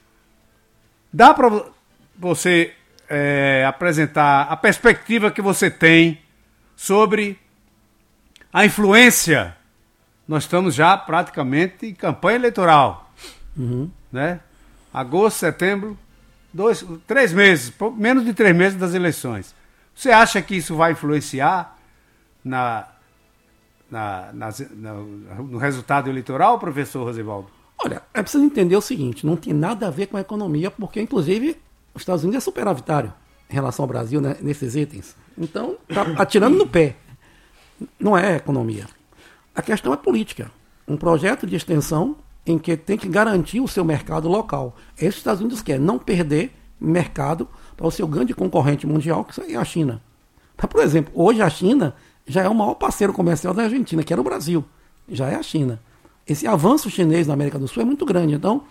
[SPEAKER 11] dá para você é, apresentar a perspectiva que você tem sobre a influência. Nós estamos já praticamente em campanha eleitoral,
[SPEAKER 19] uhum.
[SPEAKER 11] né? Agosto, setembro, dois, três meses, menos de três meses das eleições. Você acha que isso vai influenciar na, na, na, na, no resultado eleitoral, professor Rosivaldo?
[SPEAKER 19] Olha, é preciso entender o seguinte, não tem nada a ver com a economia, porque inclusive os Estados Unidos é superavitário em relação ao Brasil, né, nesses itens. Então, está atirando no pé. Não é economia. A questão é política. Um projeto de extensão em que tem que garantir o seu mercado local. É isso que os Estados Unidos querem, não perder mercado para o seu grande concorrente mundial, que é a China. Mas, por exemplo, hoje a China já é o maior parceiro comercial da Argentina, que era o Brasil. Já é a China. Esse avanço chinês na América do Sul é muito grande. Então,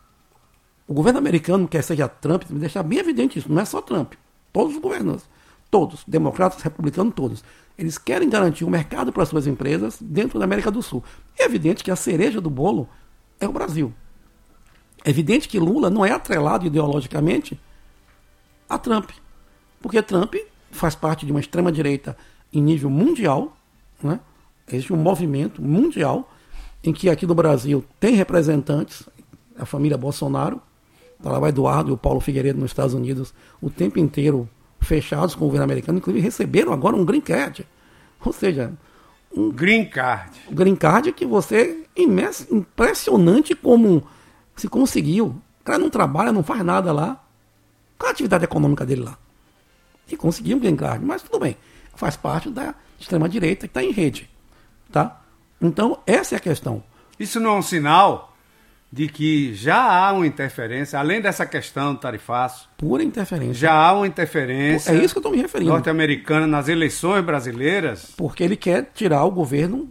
[SPEAKER 19] o governo americano, quer seja Trump, me deixar bem evidente isso, não é só Trump. Todos os governos, todos, democratas, republicanos, todos. Eles querem garantir o mercado para as suas empresas dentro da América do Sul. É evidente que a cereja do bolo é o Brasil. É evidente que Lula não é atrelado ideologicamente a Trump. Porque Trump faz parte de uma extrema-direita em nível mundial, né? Existe um movimento mundial em que aqui no Brasil tem representantes, a família Bolsonaro, está lá o Eduardo e o Paulo Figueiredo nos Estados Unidos, o tempo inteiro fechados com o governo americano, inclusive receberam agora um green card. Ou seja, um
[SPEAKER 11] green card.
[SPEAKER 19] Um green card que você é impressionante como se conseguiu. O cara não trabalha, não faz nada lá. Qual a atividade econômica dele lá? E conseguiu um green card, mas tudo bem. Faz parte da extrema-direita que está em rede. Tá? Então, essa é a questão.
[SPEAKER 11] Isso não é um sinal de que já há uma interferência, além dessa questão do tarifaço.
[SPEAKER 19] Pura interferência.
[SPEAKER 11] Já há uma interferência.
[SPEAKER 19] É isso que eu estou me referindo.
[SPEAKER 11] Norte-americana nas eleições brasileiras.
[SPEAKER 19] Porque ele quer tirar o governo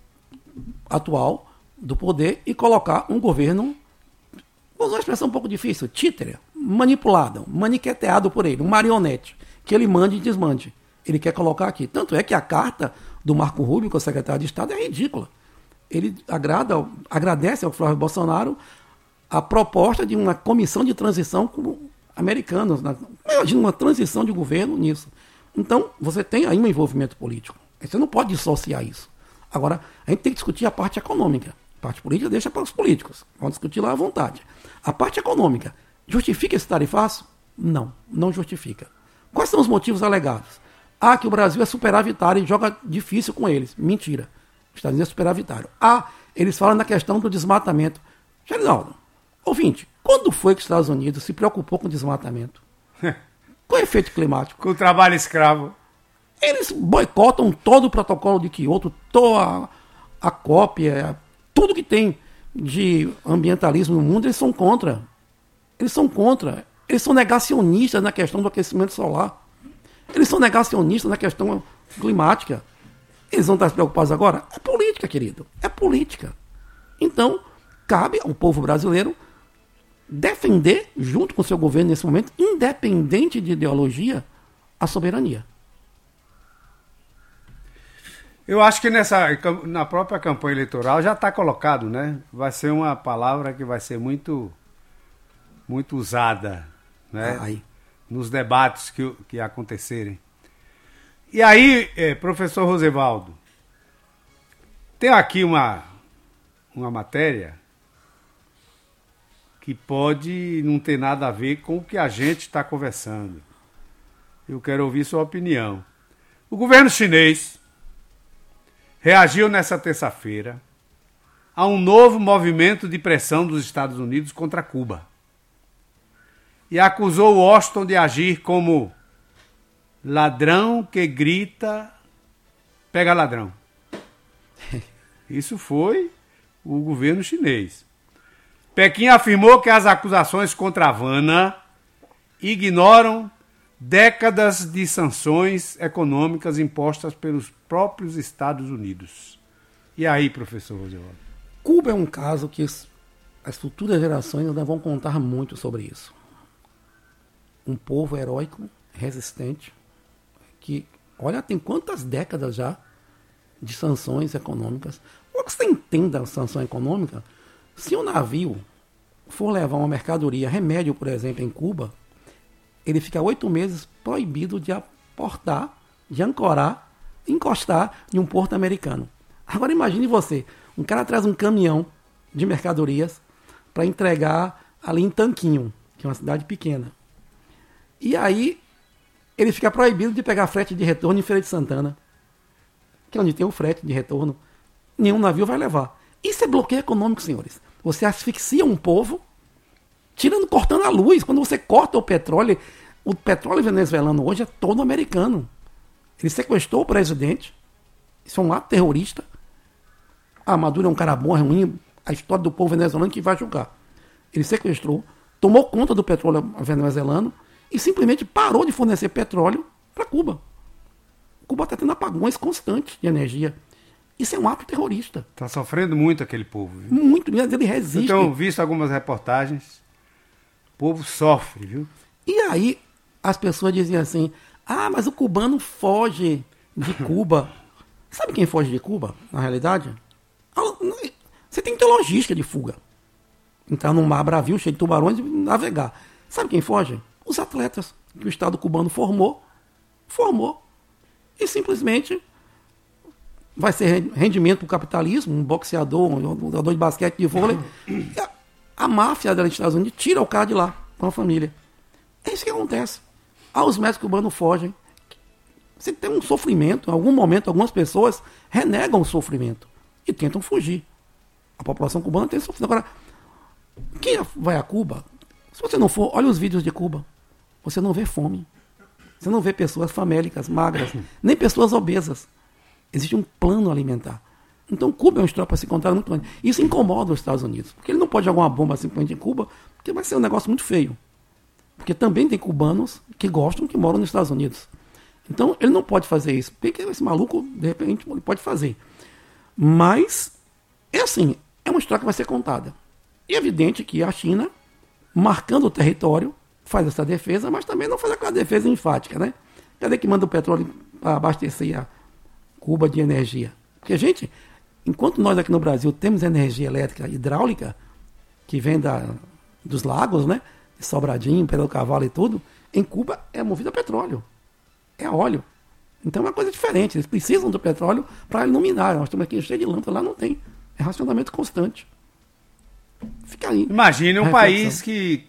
[SPEAKER 19] atual do poder e colocar um governo, vou usar uma expressão um pouco difícil, títere, manipulado, maniqueteado por ele, um marionete, que ele mande e desmande. Ele quer colocar aqui. Tanto é que a carta do Marco Rubio, que é o secretário de Estado, é ridícula. Ele agrada, agradece ao Flávio Bolsonaro a proposta de uma comissão de transição com americanos. Né? Imagina uma transição de governo nisso. Então, você tem aí um envolvimento político. Você não pode dissociar isso. Agora, a gente tem que discutir a parte econômica. A parte política deixa para os políticos. Vamos discutir lá à vontade. A parte econômica, justifica esse tarifaço? Não, não justifica. Quais são os motivos alegados? Ah, que o Brasil é superavitário e joga difícil com eles. Mentira. Os Estados Unidos é superavitário. Ah, eles falam na questão do desmatamento. Geraldo, ouvinte, quando foi que os Estados Unidos se preocupou com o desmatamento? Com o efeito climático?
[SPEAKER 11] Com o trabalho escravo.
[SPEAKER 19] Eles boicotam todo o protocolo de Kyoto, toda a, a cópia, tudo que tem de ambientalismo no mundo, eles são contra. Eles são contra. Eles são negacionistas na questão do aquecimento solar. Eles são negacionistas na questão climática. Eles vão estar preocupados agora? É política, querido. É política. Então, cabe ao povo brasileiro defender, junto com o seu governo nesse momento, independente de ideologia, a soberania.
[SPEAKER 11] Eu acho que nessa, na própria campanha eleitoral já está colocado, né? Vai ser uma palavra que vai ser muito, muito usada, né?
[SPEAKER 19] Ai.
[SPEAKER 11] Nos debates que, que acontecerem. E aí, eh, professor Rosevaldo, tem aqui uma, uma matéria que pode não ter nada a ver com o que a gente está conversando. Eu quero ouvir sua opinião. O governo chinês reagiu nessa terça-feira a um novo movimento de pressão dos Estados Unidos contra Cuba e acusou Washington de agir como ladrão que grita, pega ladrão. Isso foi o governo chinês. Pequim afirmou que as acusações contra Havana ignoram décadas de sanções econômicas impostas pelos próprios Estados Unidos. E aí, professor Rosevaldo?
[SPEAKER 19] Cuba é um caso que as futuras gerações ainda vão contar muito sobre isso. Um povo heróico, resistente, que, olha, tem quantas décadas já de sanções econômicas. Como você entenda a sanção econômica? Se um navio for levar uma mercadoria, remédio, por exemplo, em Cuba, ele fica oito meses proibido de aportar, de ancorar, encostar em um porto americano. Agora imagine você, um cara traz um caminhão de mercadorias para entregar ali em Tanquinho, que é uma cidade pequena. E aí ele fica proibido de pegar frete de retorno em Feira de Santana, que é onde tem o frete de retorno. Nenhum navio vai levar. Isso é bloqueio econômico, senhores. Você asfixia um povo, tirando, cortando a luz. Quando você corta o petróleo, o petróleo venezuelano hoje é todo americano. Ele sequestrou o presidente. Isso é um ato terrorista. Ah, Maduro é um cara bom, é ruim. A história do povo venezuelano que vai julgar. Ele sequestrou, tomou conta do petróleo venezuelano e simplesmente parou de fornecer petróleo para Cuba. Cuba está tendo apagões constantes de energia. Isso é um ato terrorista.
[SPEAKER 11] Está sofrendo muito aquele povo. Viu?
[SPEAKER 19] Muito, mas ele resiste.
[SPEAKER 11] Eu tenho visto algumas reportagens. O povo sofre, viu?
[SPEAKER 19] E aí as pessoas diziam assim, ah, mas o cubano foge de Cuba. Sabe quem foge de Cuba, na realidade? Você tem que ter logística de fuga. Entrar num mar bravio, cheio de tubarões e navegar. Sabe quem foge? Os atletas que o Estado cubano formou. Formou. E simplesmente vai ser rendimento para o capitalismo, um boxeador, um jogador de basquete, de vôlei. A, a máfia dos Estados Unidos tira o cara de lá, com a família. É isso que acontece. Ah, os médicos cubanos fogem. Você tem um sofrimento, em algum momento, algumas pessoas renegam o sofrimento e tentam fugir. A população cubana tem sofrido. Agora, quem vai a Cuba, se você não for, olha os vídeos de Cuba, você não vê fome. Você não vê pessoas famélicas, magras, nem pessoas obesas. Existe um plano alimentar. Então, Cuba é um história para se contar muito grande. Isso incomoda os Estados Unidos, porque ele não pode jogar uma bomba simplesmente em Cuba, porque vai ser um negócio muito feio. Porque também tem cubanos que gostam, que moram nos Estados Unidos. Então, ele não pode fazer isso. Porque esse maluco, de repente, ele pode fazer. Mas, é assim, é uma história que vai ser contada. E é evidente que a China, marcando o território, faz essa defesa, mas também não faz aquela defesa enfática, né? Cadê que manda o petróleo para abastecer a Cuba de energia? Porque, gente, enquanto nós aqui no Brasil temos energia elétrica hidráulica, que vem da, dos lagos, né? De Sobradinho, Pedro do Cavalo e tudo, em Cuba é movido a petróleo. É óleo. Então é uma coisa diferente. Eles precisam do petróleo para iluminar. Nós estamos aqui cheio de lâmpada, lá não tem. É racionamento constante. Fica aí.
[SPEAKER 11] Imagine um país que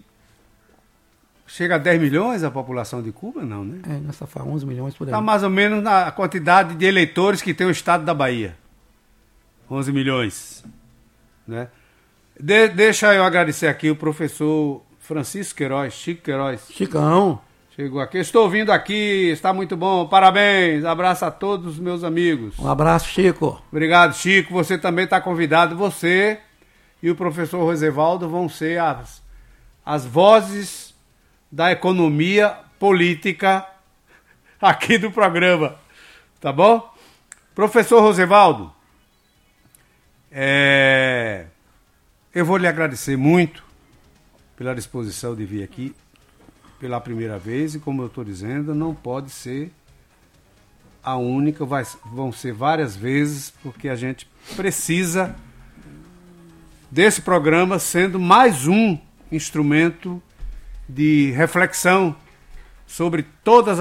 [SPEAKER 11] chega a dez milhões a população de Cuba, não, né?
[SPEAKER 19] É, nessa faixa, onze milhões por aí.
[SPEAKER 11] Está mais ou menos na quantidade de eleitores que tem o estado da Bahia. onze milhões. Né? De, deixa eu agradecer aqui o professor Francisco Queiroz, Chico Queiroz.
[SPEAKER 19] Chicão.
[SPEAKER 11] Chegou aqui. Estou ouvindo aqui, está muito bom. Parabéns. Abraço a todos os meus amigos.
[SPEAKER 19] Um abraço, Chico.
[SPEAKER 11] Obrigado, Chico. Você também está convidado. Você e o professor Rosevaldo vão ser as, as vozes da economia política aqui do programa. Tá bom? Professor Rosevaldo, é... eu vou lhe agradecer muito pela disposição de vir aqui pela primeira vez, e como eu estou dizendo, não pode ser a única, vai, vão ser várias vezes, porque a gente precisa desse programa sendo mais um instrumento de reflexão sobre todas